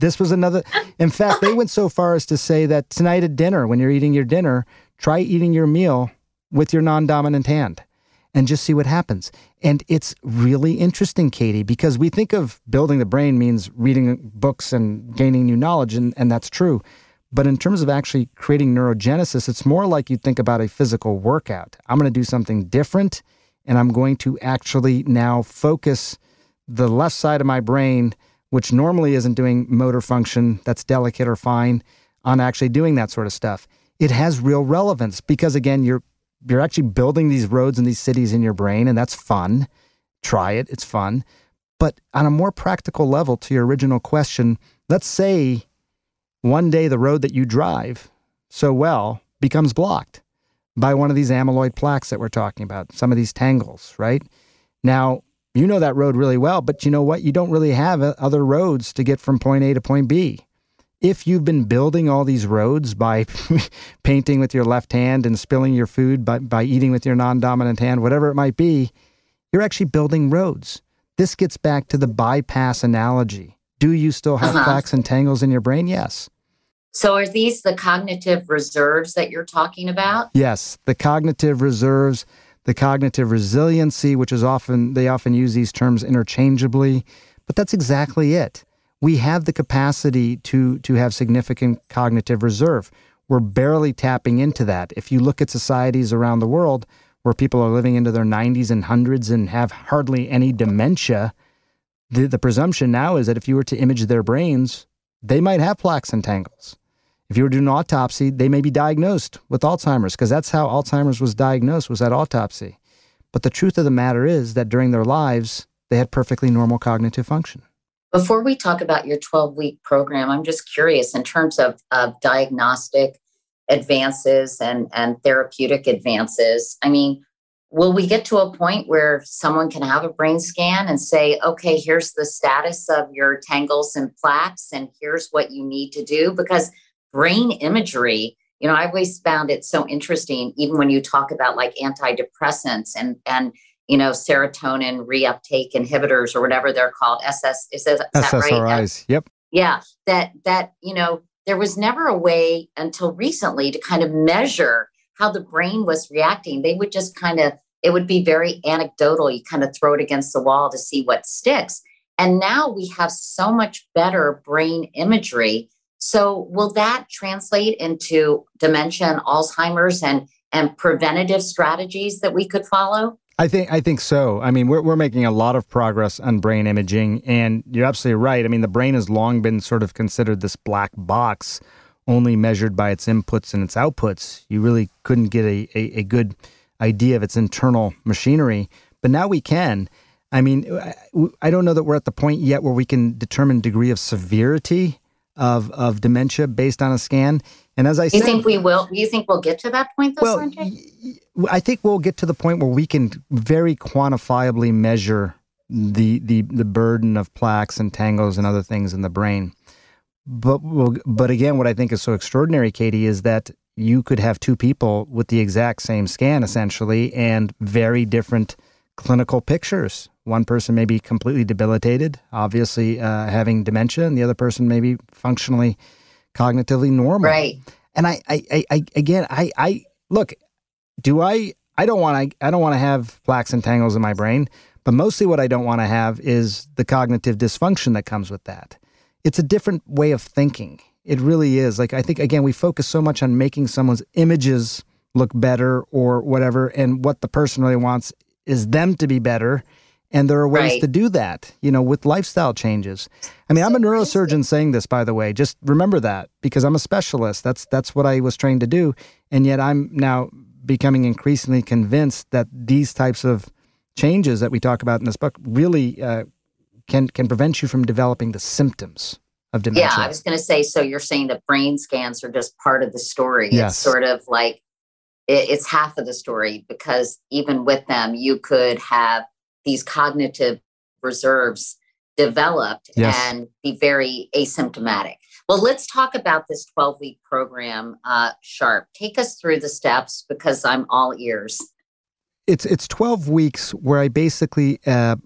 This was another. In fact, they went so far as to say that tonight at dinner, when you're eating your dinner, try eating your meal with your non-dominant hand and just see what happens. And it's really interesting, Katie, because we think of building the brain means reading books and gaining new knowledge, and, and that's true. But in terms of actually creating neurogenesis, it's more like you think about a physical workout. I'm going to do something different, and I'm going to actually now focus the left side of my brain, which normally isn't doing motor function that's delicate or fine, on actually doing that sort of stuff. It has real relevance because, again, you're you're actually building these roads and these cities in your brain, and that's fun. Try it. It's fun. But on a more practical level, to your original question, let's say one day the road that you drive so well becomes blocked by one of these amyloid plaques that we're talking about, some of these tangles, right? Now, you know that road really well, but you know what? You don't really have other roads to get from point A to point B. If you've been building all these roads by painting with your left hand and spilling your food by, by eating with your non-dominant hand, whatever it might be, you're actually building roads. This gets back to the bypass analogy. Do you still have uh-huh. plaques and tangles in your brain? Yes. So are these the cognitive reserves that you're talking about? Yes, the cognitive reserves, the cognitive resiliency, which is often, they often use these terms interchangeably, but that's exactly it. We have the capacity to, to have significant cognitive reserve. We're barely tapping into that. If you look at societies around the world where people are living into their nineties and hundreds and have hardly any dementia, the, the presumption now is that if you were to image their brains, they might have plaques and tangles. If you were to do an autopsy, they may be diagnosed with Alzheimer's, because that's how Alzheimer's was diagnosed, was at autopsy. But the truth of the matter is that during their lives, they had perfectly normal cognitive function. Before we talk about your twelve-week program, I'm just curious in terms of, of diagnostic advances and, and therapeutic advances. I mean, will we get to a point where someone can have a brain scan and say, okay, here's the status of your tangles and plaques, and here's what you need to do? Because brain imagery, you know, I always found it so interesting, even when you talk about like antidepressants and, and you know, serotonin reuptake inhibitors or whatever they're called, S S, is that, is that right? S S R Is, yep. Yeah, that, that, you know, there was never a way until recently to kind of measure how the brain was reacting. They would just kind of, it would be very anecdotal. You kind of throw it against the wall to see what sticks. And now we have so much better brain imagery. So will that translate into dementia and Alzheimer's and, and preventative strategies that we could follow? I think I think so. I mean, we're we're making a lot of progress on brain imaging, and you're absolutely right. I mean, the brain has long been sort of considered this black box, only measured by its inputs and its outputs. You really couldn't get a, a, a good idea of its internal machinery, but now we can. I mean, I don't know that we're at the point yet where we can determine degree of severity of of dementia based on a scan. And as I said, you think we will? You think we'll get to that point, though, well, Sanjay? I think we'll get to the point where we can very quantifiably measure the the the burden of plaques and tangles and other things in the brain. But but again, what I think is so extraordinary, Katie, is that you could have two people with the exact same scan, essentially, and very different clinical pictures. One person may be completely debilitated, obviously uh, having dementia, and the other person may be functionally, cognitively normal. Right. And I, I, I, I again, I, I look. Do I? I don't want to. I don't want to have plaques and tangles in my brain. But mostly, what I don't want to have is the cognitive dysfunction that comes with that. It's a different way of thinking. It really is. Like, I think, again, we focus so much on making someone's images look better or whatever, and what the person really wants is them to be better. And there are ways right. to do that, you know, with lifestyle changes. I mean, I'm a neurosurgeon saying this, by the way. Just remember that, because I'm a specialist. That's that's what I was trained to do. And yet I'm now becoming increasingly convinced that these types of changes that we talk about in this book really uh, can can prevent you from developing the symptoms of dementia. Yeah, I was going to say, so you're saying that brain scans are just part of the story. Yes. It's sort of like, it, it's half of the story, because even with them, you could have these cognitive reserves developed yes. and be very asymptomatic. Well, let's talk about this twelve-week program, uh, Sharp. Take us through the steps, because I'm all ears. It's it's twelve weeks where I basically uh,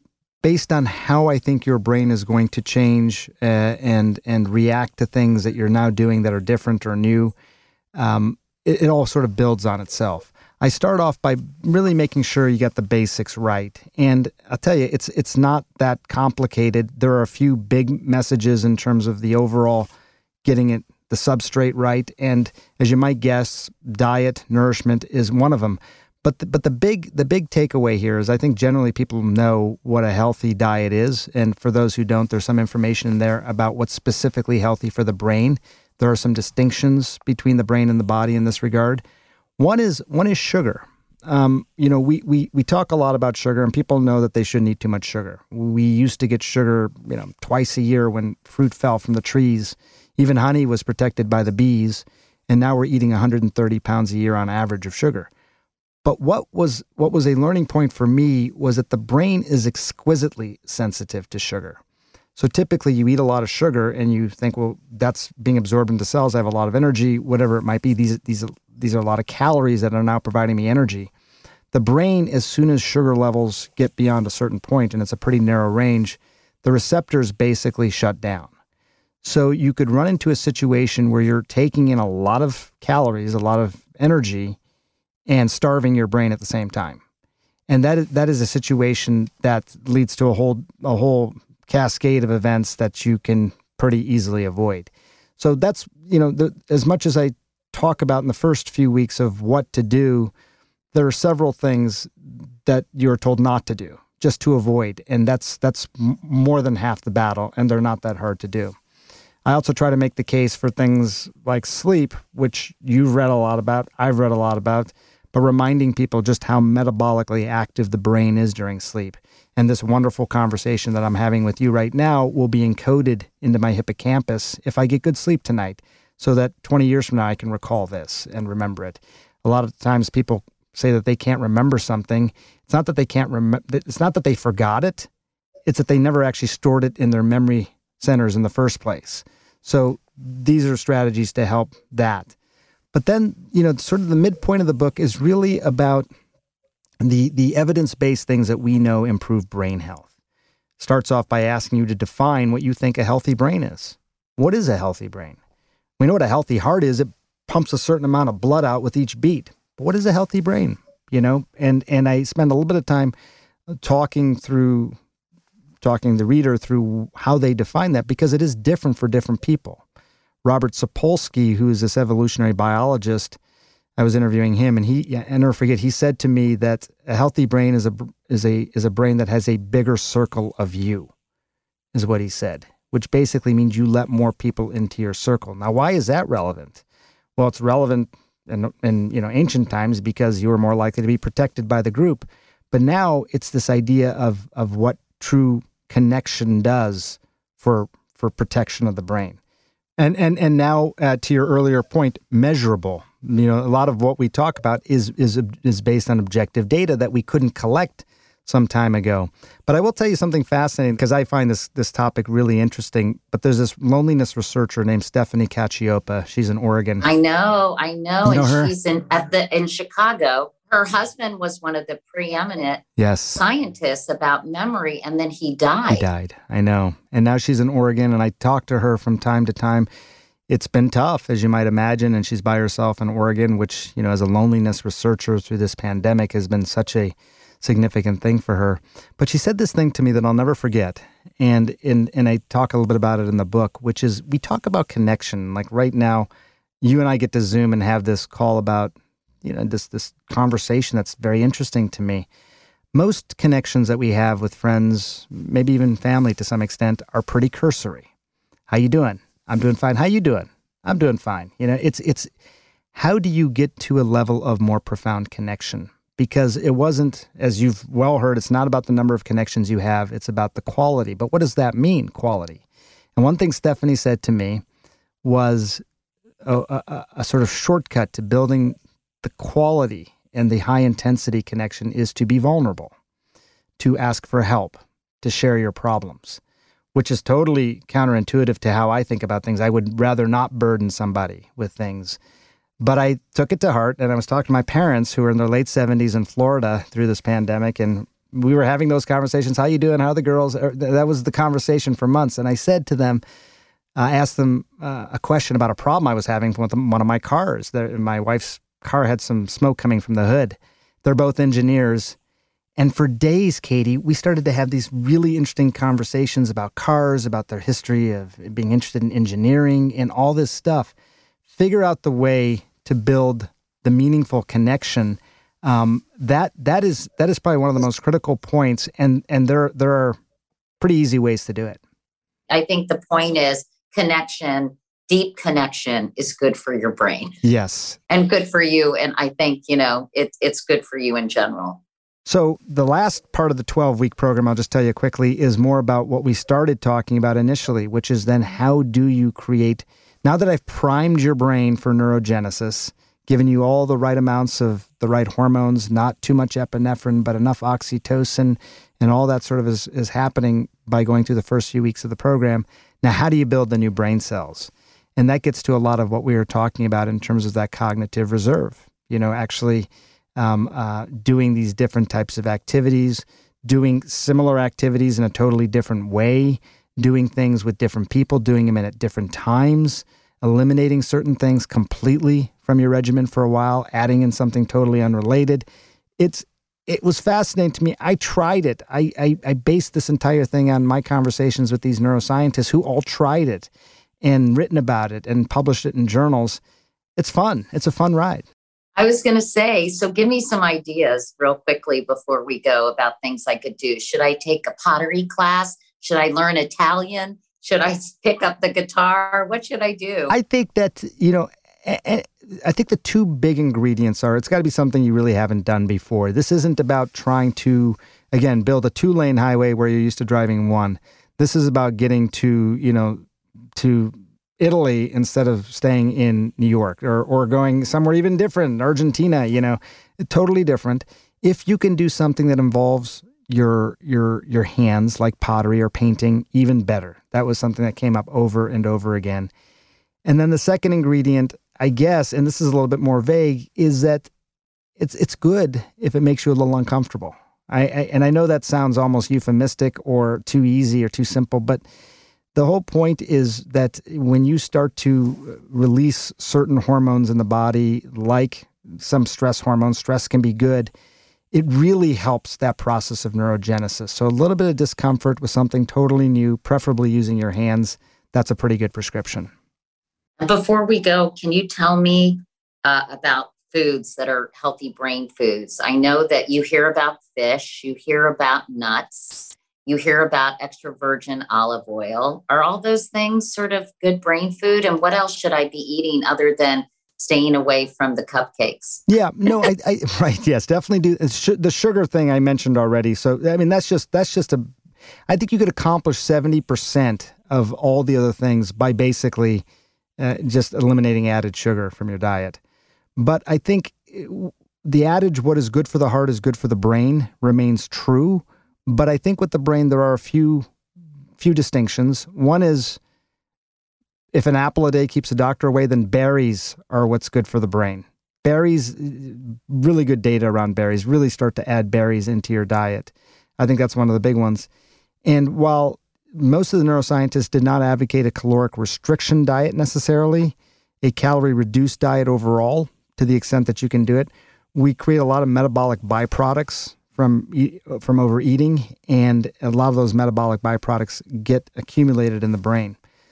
based on how I think your brain is going to change uh, and and react to things that you're now doing that are different or new. Um, it, it all sort of builds on itself. I start off by really making sure you get the basics right. And I'll tell you, it's it's not that complicated. There are a few big messages in terms of the overall getting it, the substrate right. And as you might guess, diet, nourishment is one of them. But the, but the big the big takeaway here is I think generally people know what a healthy diet is. And for those who don't, there's some information in there about what's specifically healthy for the brain. There are some distinctions between the brain and the body in this regard. One is one is sugar. Um, you know, we, we we talk a lot about sugar, and people know that they shouldn't eat too much sugar. We used to get sugar, you know, twice a year when fruit fell from the trees. Even honey was protected by the bees, and now we're eating one hundred thirty pounds a year on average of sugar. But what was what was a learning point for me was that the brain is exquisitely sensitive to sugar. So typically you eat a lot of sugar and you think, well, that's being absorbed into cells. I have a lot of energy, whatever it might be. These these these are a lot of calories that are now providing me energy. The brain, as soon as sugar levels get beyond a certain point, and it's a pretty narrow range, the receptors basically shut down. So you could run into a situation where you're taking in a lot of calories, a lot of energy, and starving your brain at the same time. And that is, that is a situation that leads to a whole a whole cascade of events that you can pretty easily avoid. So that's, you know, the, as much as I talk about in the first few weeks of what to do, there are several things that you're told not to do, just to avoid. And that's that's m- more than half the battle, and they're not that hard to do. I also try to make the case for things like sleep, which you've read a lot about, I've read a lot about, but reminding people just how metabolically active the brain is during sleep. And this wonderful conversation that I'm having with you right now will be encoded into my hippocampus if I get good sleep tonight, so that twenty years from now I can recall this and remember it. A lot of times people say that they can't remember something. It's not that they can't remember, it's not that they forgot it, it's that they never actually stored it in their memory centers in the first place. So these are strategies to help that. But then, you know, sort of the midpoint of the book is really about the the evidence-based things that we know improve brain health. Starts off by asking you to define what you think a healthy brain is. What is a healthy brain? We know what a healthy heart is. It pumps a certain amount of blood out with each beat. But what is a healthy brain? You know, and and I spend a little bit of time talking through, talking the reader through how they define that, because it is different for different people. Robert Sapolsky, who is this evolutionary biologist, I was interviewing him, and he, I never forget, he said to me that a healthy brain is a is a is a brain that has a bigger circle of you, is what he said, which basically means you let more people into your circle. Now, why is that relevant? Well, it's relevant in, in you know ancient times because you were more likely to be protected by the group. But now it's this idea of of what true connection does for for protection of the brain. And and and now uh, to your earlier point, measurable. You know, a lot of what we talk about is is is based on objective data that we couldn't collect some time ago. But I will tell you something fascinating, because I find this this topic really interesting. But there's this loneliness researcher named Stephanie Cacioppa. She's in Oregon. I know, I know, you know and her? she's in at the in Chicago. Her husband was one of the preeminent yes. scientists about memory, and then he died. He died, I know. And now she's in Oregon, and I talk to her from time to time. It's been tough, as you might imagine, and she's by herself in Oregon, which, you know, as a loneliness researcher through this pandemic has been such a significant thing for her. But she said this thing to me that I'll never forget, and in, and I talk a little bit about it in the book, which is we talk about connection. Like right now, you and I get to Zoom and have this call about, you know, this this conversation that's very interesting to me. Most connections that we have with friends, maybe even family to some extent, are pretty cursory. How you doing? I'm doing fine. How you doing? I'm doing fine. You know, it's it's how do you get to a level of more profound connection? Because it wasn't, as you've well heard, it's not about the number of connections you have, it's about the quality. But what does that mean, quality? And one thing Stephanie said to me was a, a, a sort of shortcut to building the quality and the high intensity connection is to be vulnerable, to ask for help, to share your problems, which is totally counterintuitive to how I think about things. I would rather not burden somebody with things. But I took it to heart, and I was talking to my parents who are in their late seventies in Florida through this pandemic, and we were having those conversations. How you doing? How are the girls? That was the conversation for months. And I said to them, I asked them uh, a question about a problem I was having with one of my cars. My wife's car had some smoke coming from the hood. They're both engineers. And for days, Katie, we started to have these really interesting conversations about cars, about their history of being interested in engineering and all this stuff. Figure out the way to build the meaningful connection. Um, that that is that is probably one of the most critical points, and and there there are pretty easy ways to do it. I think the point is connection, deep connection is good for your brain. Yes. And good for you. And I think, you know, it, it's good for you in general. So the last part of the twelve-week program, I'll just tell you quickly, is more about what we started talking about initially, which is then how do you create, now that I've primed your brain for neurogenesis, given you all the right amounts of the right hormones, not too much epinephrine, but enough oxytocin, and all that sort of is, is happening by going through the first few weeks of the program. Now, how do you build the new brain cells? And that gets to a lot of what we were talking about in terms of that cognitive reserve, you know, actually um, uh, doing these different types of activities, doing similar activities in a totally different way, doing things with different people, doing them in at different times, eliminating certain things completely from your regimen for a while, adding in something totally unrelated. It's It was fascinating to me. I tried it. I, I, I based this entire thing on my conversations with these neuroscientists who all tried it and written about it and published it in journals. It's fun. It's a fun ride. I was going to say, so give me some ideas real quickly before we go about things I could do. Should I take a pottery class? Should I learn Italian? Should I pick up the guitar? What should I do? I think that, you know, I think the two big ingredients are, it's got to be something you really haven't done before. This isn't about trying to, again, build a two-lane highway where you're used to driving one. This is about getting to, you know, to Italy instead of staying in New York, or or going somewhere even different, Argentina, you know, totally different. If you can do something that involves your your your hands, like pottery or painting, even better. That was something that came up over and over again. And then the second ingredient, I guess, and this is a little bit more vague, is that it's it's good if it makes you a little uncomfortable. I, I and I know that sounds almost euphemistic or too easy or too simple, but the whole point is that when you start to release certain hormones in the body, like some stress hormones, stress can be good, it really helps that process of neurogenesis. So a little bit of discomfort with something totally new, preferably using your hands, that's a pretty good prescription. Before we go, can you tell me uh, about foods that are healthy brain foods? I know that you hear about fish, you hear about nuts, you hear about extra virgin olive oil. Are all those things sort of good brain food? And what else should I be eating other than staying away from the cupcakes? Yeah, no, I, I right, yes, definitely do. It's sh- the sugar thing I mentioned already. So, I mean, that's just, that's just a, I think you could accomplish seventy percent of all the other things by basically uh, just eliminating added sugar from your diet. But I think the adage, what is good for the heart is good for the brain, remains true. But I think with the brain, there are a few few distinctions. One is, if an apple a day keeps the doctor away, then berries are what's good for the brain. Berries, really good data around berries, really start to add berries into your diet. I think that's one of the big ones. And while most of the neuroscientists did not advocate a caloric restriction diet necessarily, a calorie-reduced diet overall, to the extent that you can do it, we create a lot of metabolic byproducts from from overeating, and a lot of those metabolic byproducts get accumulated in the brain.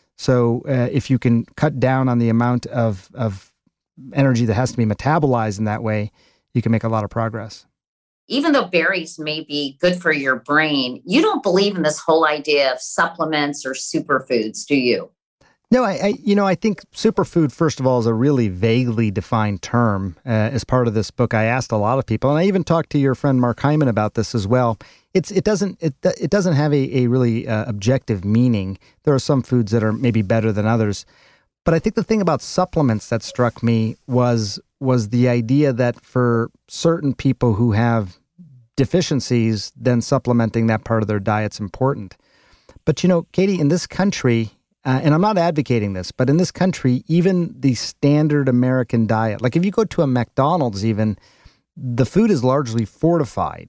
So uh, if you can cut down on the amount of, of energy that has to be metabolized in that way, you can make a lot of progress. Even though berries may be good for your brain, you don't believe in this whole idea of supplements or superfoods, do you? No, I, I, you know, I think superfood, first of all, is a really vaguely defined term. Uh, as part of this book, I asked a lot of people, and I even talked to your friend Mark Hyman about this as well. It's it doesn't it it doesn't have a, a really uh, objective meaning. There are some foods that are maybe better than others, but I think the thing about supplements that struck me was was the idea that for certain people who have deficiencies, then supplementing that part of their diet's important. But you know, Katie, in this country. Uh, and I'm not advocating this, but in this country, even the standard American diet, like if you go to a McDonald's even, the food is largely fortified.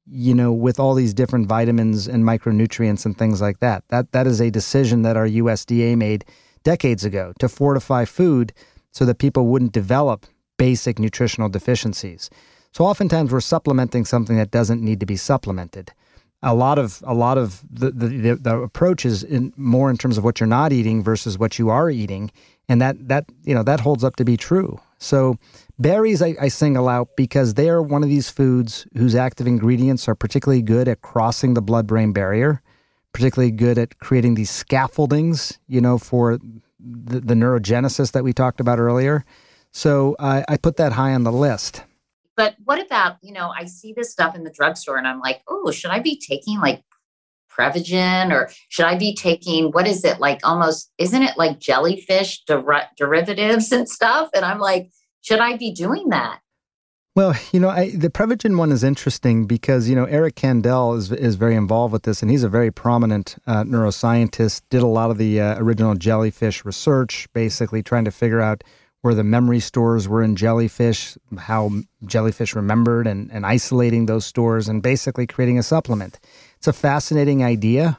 you know, with all these different vitamins and micronutrients and things like that. That that is a decision that our U S D A made decades ago to fortify food so that people wouldn't develop basic nutritional deficiencies. So oftentimes we're supplementing something that doesn't need to be supplemented. A lot of a lot of the the, the approach is in more in terms of what you're not eating versus what you are eating, and that that you know that holds up to be true. So berries I, I single out because they are one of these foods whose active ingredients are particularly good at crossing the blood-brain barrier, particularly good at creating these scaffoldings, you know, for the, the neurogenesis that we talked about earlier. So I, I put that high on the list. But what about, you know, I see this stuff in the drugstore and I'm like, oh, should I be taking like Prevagen, or should I be taking, what is it, like almost, isn't it like jellyfish der- derivatives and stuff? And I'm like, should I be doing that? Well, you know, I, the Prevagen one is interesting because, you know, Eric Kandel is is very involved with this, and he's a very prominent uh, neuroscientist, did a lot of the uh, original jellyfish research, basically trying to figure out where the memory stores were in jellyfish, how jellyfish remembered, and, and isolating those stores and basically creating a supplement. It's a fascinating idea.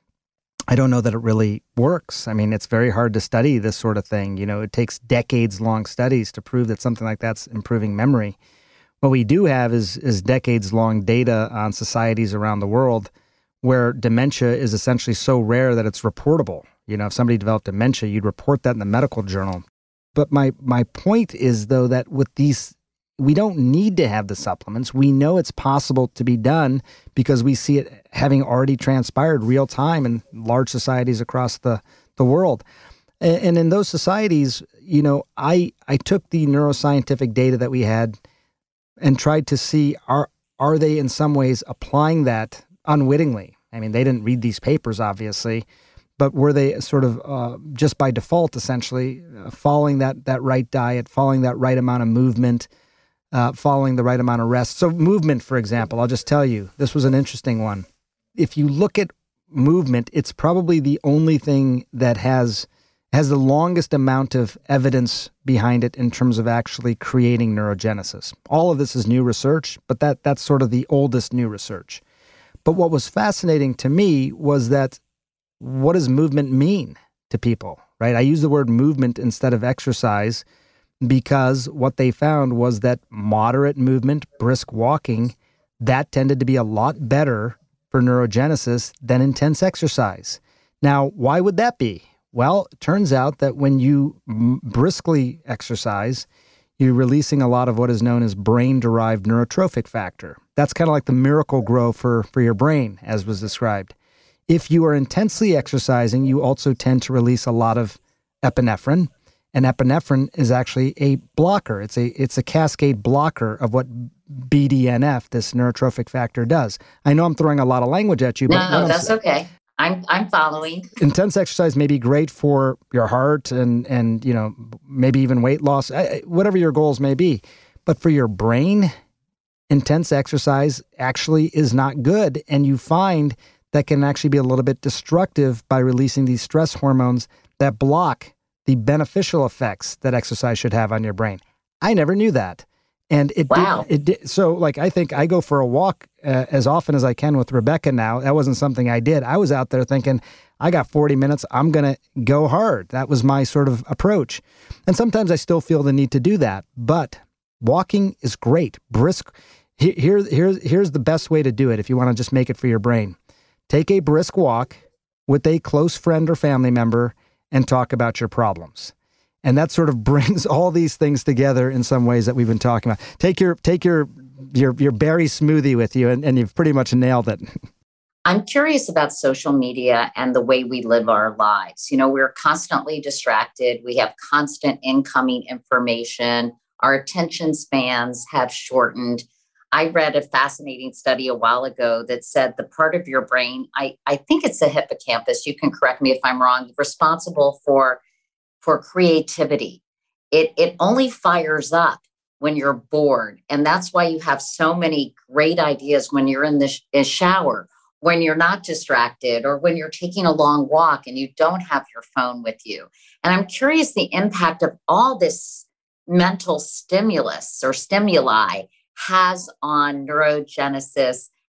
I don't know that it really works. I mean, it's very hard to study this sort of thing. You know, it takes decades-long studies to prove that something like that's improving memory. What we do have is is decades-long data on societies around the world where dementia is essentially so rare that it's reportable. You know, if somebody developed dementia, you'd report that in the medical journal. But my my point is, though, that with these, we don't need to have the supplements. We know it's possible to be done because we see it having already transpired real time in large societies across the, the world. And, and in those societies, you know, I I took the neuroscientific data that we had and tried to see, are are they in some ways applying that unwittingly? I mean, they didn't read these papers, obviously, but were they sort of uh, just by default, essentially, uh, following that that right diet, following that right amount of movement, uh, following the right amount of rest? So movement, for example, I'll just tell you, this was an interesting one. If you look at movement, it's probably the only thing that has has the longest amount of evidence behind it in terms of actually creating neurogenesis. All of this is new research, but that that's sort of the oldest new research. But what was fascinating to me was that, what does movement mean to people, right? I use the word movement instead of exercise because what they found was that moderate movement, brisk walking, that tended to be a lot better for neurogenesis than intense exercise. Now, why would that be? Well, it turns out that when you m- briskly exercise, you're releasing a lot of what is known as brain-derived neurotrophic factor. That's kind of like the miracle grow for, for your brain, as was described. If you are intensely exercising, you also tend to release a lot of epinephrine, and epinephrine is actually a blocker. It's a it's a cascade blocker of what B D N F, this neurotrophic factor, does. I know I'm throwing a lot of language at you, but no, no, that's okay. I'm I'm following. Intense exercise may be great for your heart and and you know maybe even weight loss, whatever your goals may be, but for your brain, intense exercise actually is not good, and you find that can actually be a little bit destructive by releasing these stress hormones that block the beneficial effects that exercise should have on your brain. I never knew that. And it wow. did, it did, so like I think I go for a walk uh, as often as I can with Rebecca now. That wasn't something I did. I was out there thinking, I got forty minutes, I'm going to go hard. That was my sort of approach. And sometimes I still feel the need to do that. But walking is great. Brisk. Here, here, here's the best way to do it if you want to just make it for your brain. Take a brisk walk with a close friend or family member and talk about your problems. And that sort of brings all these things together in some ways that we've been talking about. Take your take your your your berry smoothie with you, and, and you've pretty much nailed it. I'm curious about social media and the way we live our lives. You know, we're constantly distracted. We have constant incoming information. Our attention spans have shortened. I read a fascinating study a while ago that said the part of your brain, I, I think it's the hippocampus, you can correct me if I'm wrong, responsible for for creativity. It it only fires up when you're bored. And that's why you have so many great ideas when you're in the sh- in shower, when you're not distracted, or when you're taking a long walk and you don't have your phone with you. And I'm curious the impact of all this mental stimulus or stimuli has on neurogenesis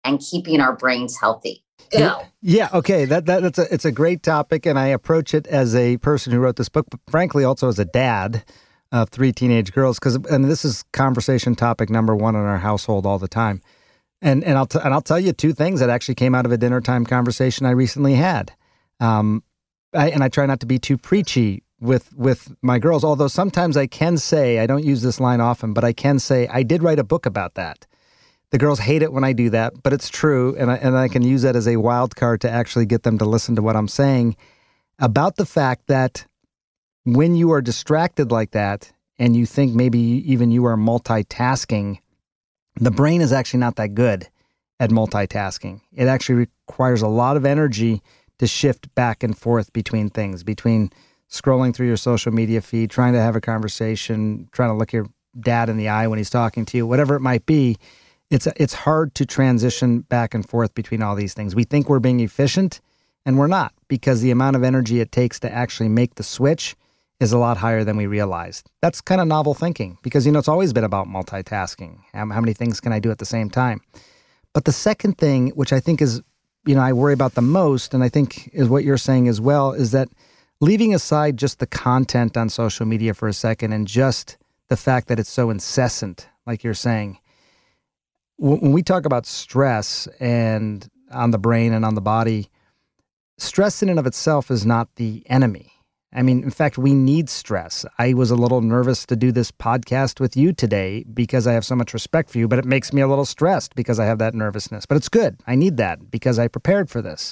and keeping our brains healthy. Go. Yeah. Okay. That, that that's a it's a great topic, and I approach it as a person who wrote this book, but frankly, also as a dad of three teenage girls, because and this is conversation topic number one in our household all the time. And and I'll t- and I'll tell you two things that actually came out of a dinner time conversation I recently had. Um, I, and I try not to be too preachy with with my girls, although sometimes I can say, I don't use this line often, but I can say I did write a book about that. The girls hate it when I do that, but it's true, and I, and I can use that as a wild card to actually get them to listen to what I'm saying about the fact that when you are distracted like that, and you think maybe even you are multitasking, the brain is actually not that good at multitasking. It actually requires a lot of energy to shift back and forth between things, between scrolling through your social media feed, trying to have a conversation, trying to look your dad in the eye when he's talking to you, whatever it might be. It's it's hard to transition back and forth between all these things. We think we're being efficient, and we're not, because the amount of energy it takes to actually make the switch is a lot higher than we realized. That's kind of novel thinking, because, you know, it's always been about multitasking. How, how many things can I do at the same time? But the second thing, which I think is, you know, I worry about the most, and I think is what you're saying as well, is that leaving aside just the content on social media for a second and just the fact that it's so incessant, like you're saying, when we talk about stress and on the brain and on the body, stress in and of itself is not the enemy. I mean, in fact, we need stress. I was a little nervous to do this podcast with you today because I have so much respect for you, but it makes me a little stressed because I have that nervousness. But it's good. I need that because I prepared for this.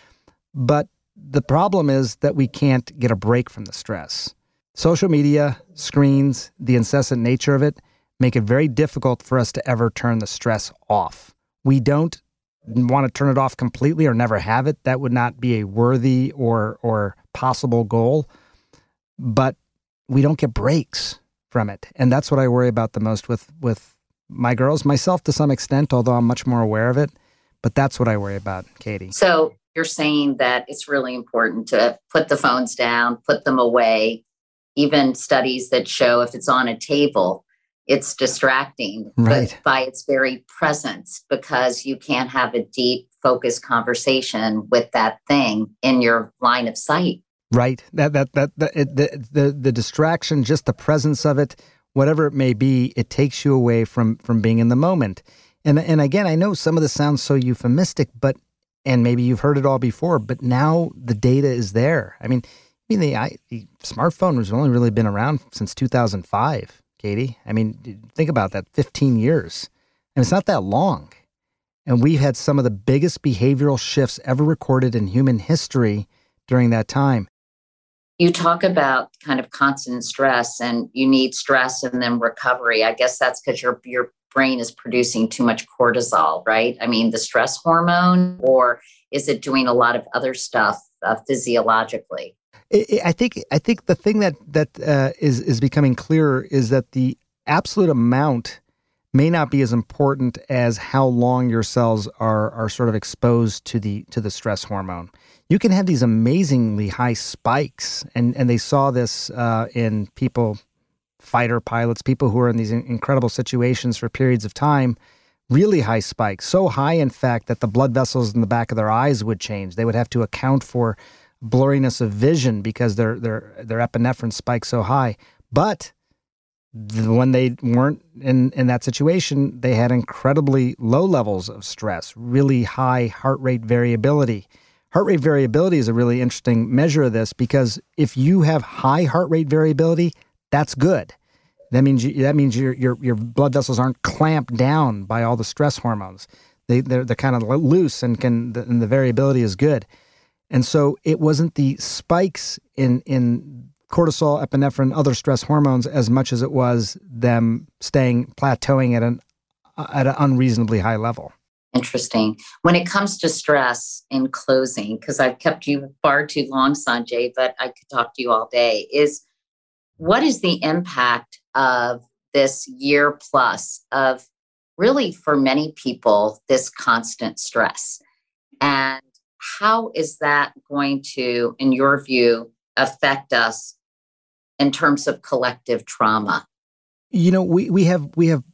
But the problem is that we can't get a break from the stress. Social media, screens, the incessant nature of it make it very difficult for us to ever turn the stress off. We don't want to turn it off completely or never have it. That would not be a worthy or or possible goal. But we don't get breaks from it. And that's what I worry about the most with, with my girls, myself to some extent, although I'm much more aware of it. But that's what I worry about, Katie. So you're saying that it's really important to put the phones down, put them away. Even studies that show if it's on a table, it's distracting, right, but by its very presence, because you can't have a deep, focused conversation with that thing in your line of sight. Right. That that that, that it, the, the the distraction, just the presence of it, whatever it may be, it takes you away from from being in the moment. And and again, I know some of this sounds so euphemistic, but and maybe you've heard it all before, but now the data is there. I mean, I mean the, I, the smartphone has only really been around since two thousand five. Katie, I mean, think about that, fifteen years. And it's not that long. And we've had some of the biggest behavioral shifts ever recorded in human history during that time. You talk about kind of constant stress, and you need stress and then recovery. I guess that's because your your brain is producing too much cortisol, right? I mean, the stress hormone, or is it doing a lot of other stuff uh, physiologically? I think I think the thing that that uh, is is becoming clearer is that the absolute amount may not be as important as how long your cells are are sort of exposed to the to the stress hormone. You can have these amazingly high spikes, and and they saw this uh, in people, fighter pilots, people who are in these incredible situations for periods of time. Really high spikes, so high in fact that the blood vessels in the back of their eyes would change. They would have to account for blurriness of vision because their their their epinephrine spikes so high. But th- when they weren't in, in that situation, they had incredibly low levels of stress, really high heart rate variability. Heart rate variability is a really interesting measure of this, because if you have high heart rate variability, that's good. That means you, that means your your your blood vessels aren't clamped down by all the stress hormones. They they're, they're kind of loose and can the, and the variability is good. And so it wasn't the spikes in, in cortisol, epinephrine, other stress hormones as much as it was them staying plateauing at an at an unreasonably high level. Interesting. When it comes to stress, in closing, because I've kept you far too long, Sanjay, but I could talk to you all day, is what is the impact of this year plus of really, for many people, this constant stress? And how is that going to, in your view, affect us in terms of collective trauma? You know, we, we have we have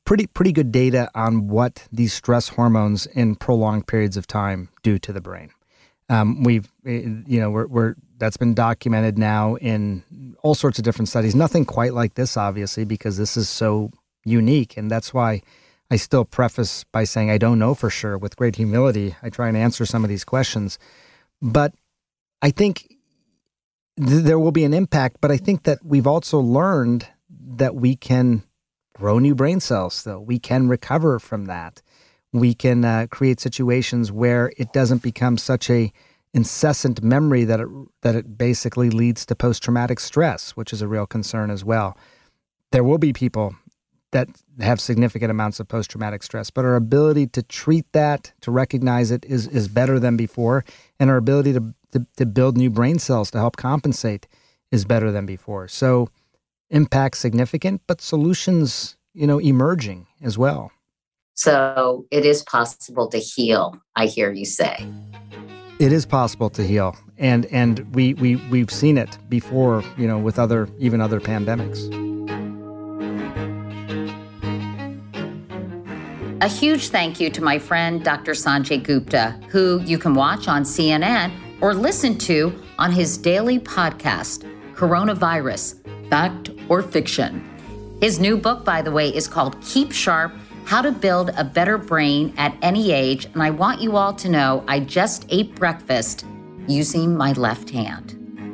pretty pretty good data on what these stress hormones in prolonged periods of time do to the brain. Um, we've, you know, we're, we're that's been documented now in all sorts of different studies. Nothing quite like this, obviously, because this is so unique, and that's why I still preface by saying I don't know for sure. With great humility, I try and answer some of these questions, but I think th- there will be an impact. But I think that we've also learned that we can grow new brain cells, though. We can recover from that. We can uh, create situations where it doesn't become such a incessant memory that it, that it basically leads to post-traumatic stress, which is a real concern as well. There will be people that have significant amounts of post-traumatic stress, but our ability to treat that, to recognize it, is is better than before, and our ability to, to, to build new brain cells to help compensate is better than before. So impact significant, but solutions, you know, emerging as well. So it is possible to heal, I hear you say. It is possible to heal, and and we we we've seen it before, you know, with other even other pandemics. A huge thank you to my friend Doctor Sanjay Gupta, who you can watch on C N N or listen to on his daily podcast, Coronavirus, Fact or Fiction. His new book, by the way, is called Keep Sharp: How to Build a Better Brain at Any Age. And I want you all to know I just ate breakfast using my left hand.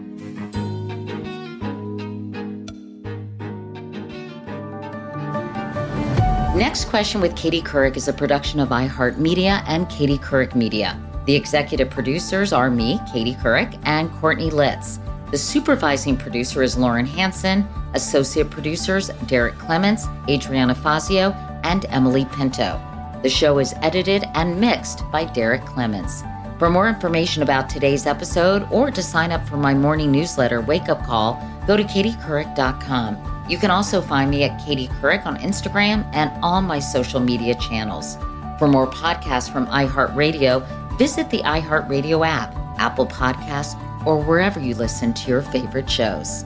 Next Question with Katie Couric is a production of iHeartMedia and Katie Couric Media. The executive producers are me, Katie Couric, and Courtney Litz. The supervising producer is Lauren Hansen. Associate producers, Derek Clements, Adriana Fazio, and Emily Pinto. The show is edited and mixed by Derek Clements. For more information about today's episode or to sign up for my morning newsletter, Wake Up Call, go to katie couric dot com. You can also find me at Katie Couric on Instagram and all my social media channels. For more podcasts from iHeartRadio, visit the iHeartRadio app, Apple Podcasts, or wherever you listen to your favorite shows.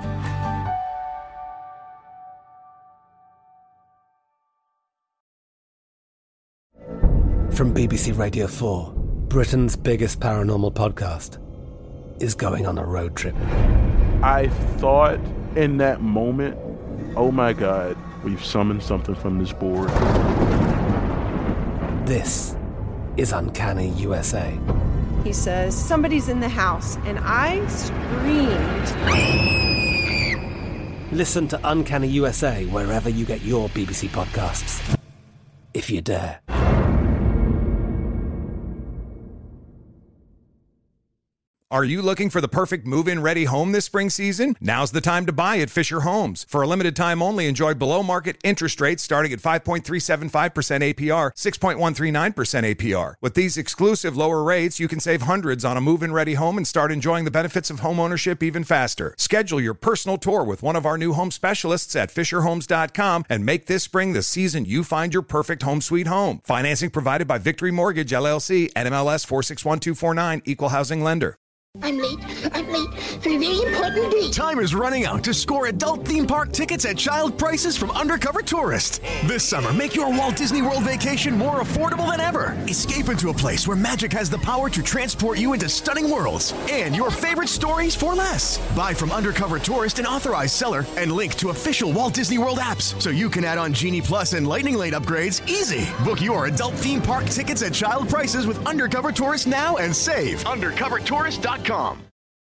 From B B C Radio four, Britain's biggest paranormal podcast is going on a road trip. I thought in that moment, oh my God, we've summoned something from this board. This is Uncanny U S A. He says, somebody's in the house, and I screamed. Listen to Uncanny U S A wherever you get your B B C podcasts, if you dare. Are you looking for the perfect move-in ready home this spring season? Now's the time to buy at Fisher Homes. For a limited time only, enjoy below-market interest rates starting at five point three seven five percent A P R, six point one three nine percent A P R. With these exclusive lower rates, you can save hundreds on a move-in ready home and start enjoying the benefits of home ownership even faster. Schedule your personal tour with one of our new home specialists at fisher homes dot com and make this spring the season you find your perfect home sweet home. Financing provided by Victory Mortgage, L L C, N M L S four six one two four nine, Equal Housing Lender. I'm late. I'm late for a very important date. Time is running out to score adult theme park tickets at child prices from Undercover Tourist. This summer, make your Walt Disney World vacation more affordable than ever. Escape into a place where magic has the power to transport you into stunning worlds and your favorite stories for less. Buy from Undercover Tourist, an authorized seller, and link to official Walt Disney World apps so you can add on Genie Plus and Lightning Lane upgrades easy. Book your adult theme park tickets at child prices with Undercover Tourist now and save. undercover tourist dot com.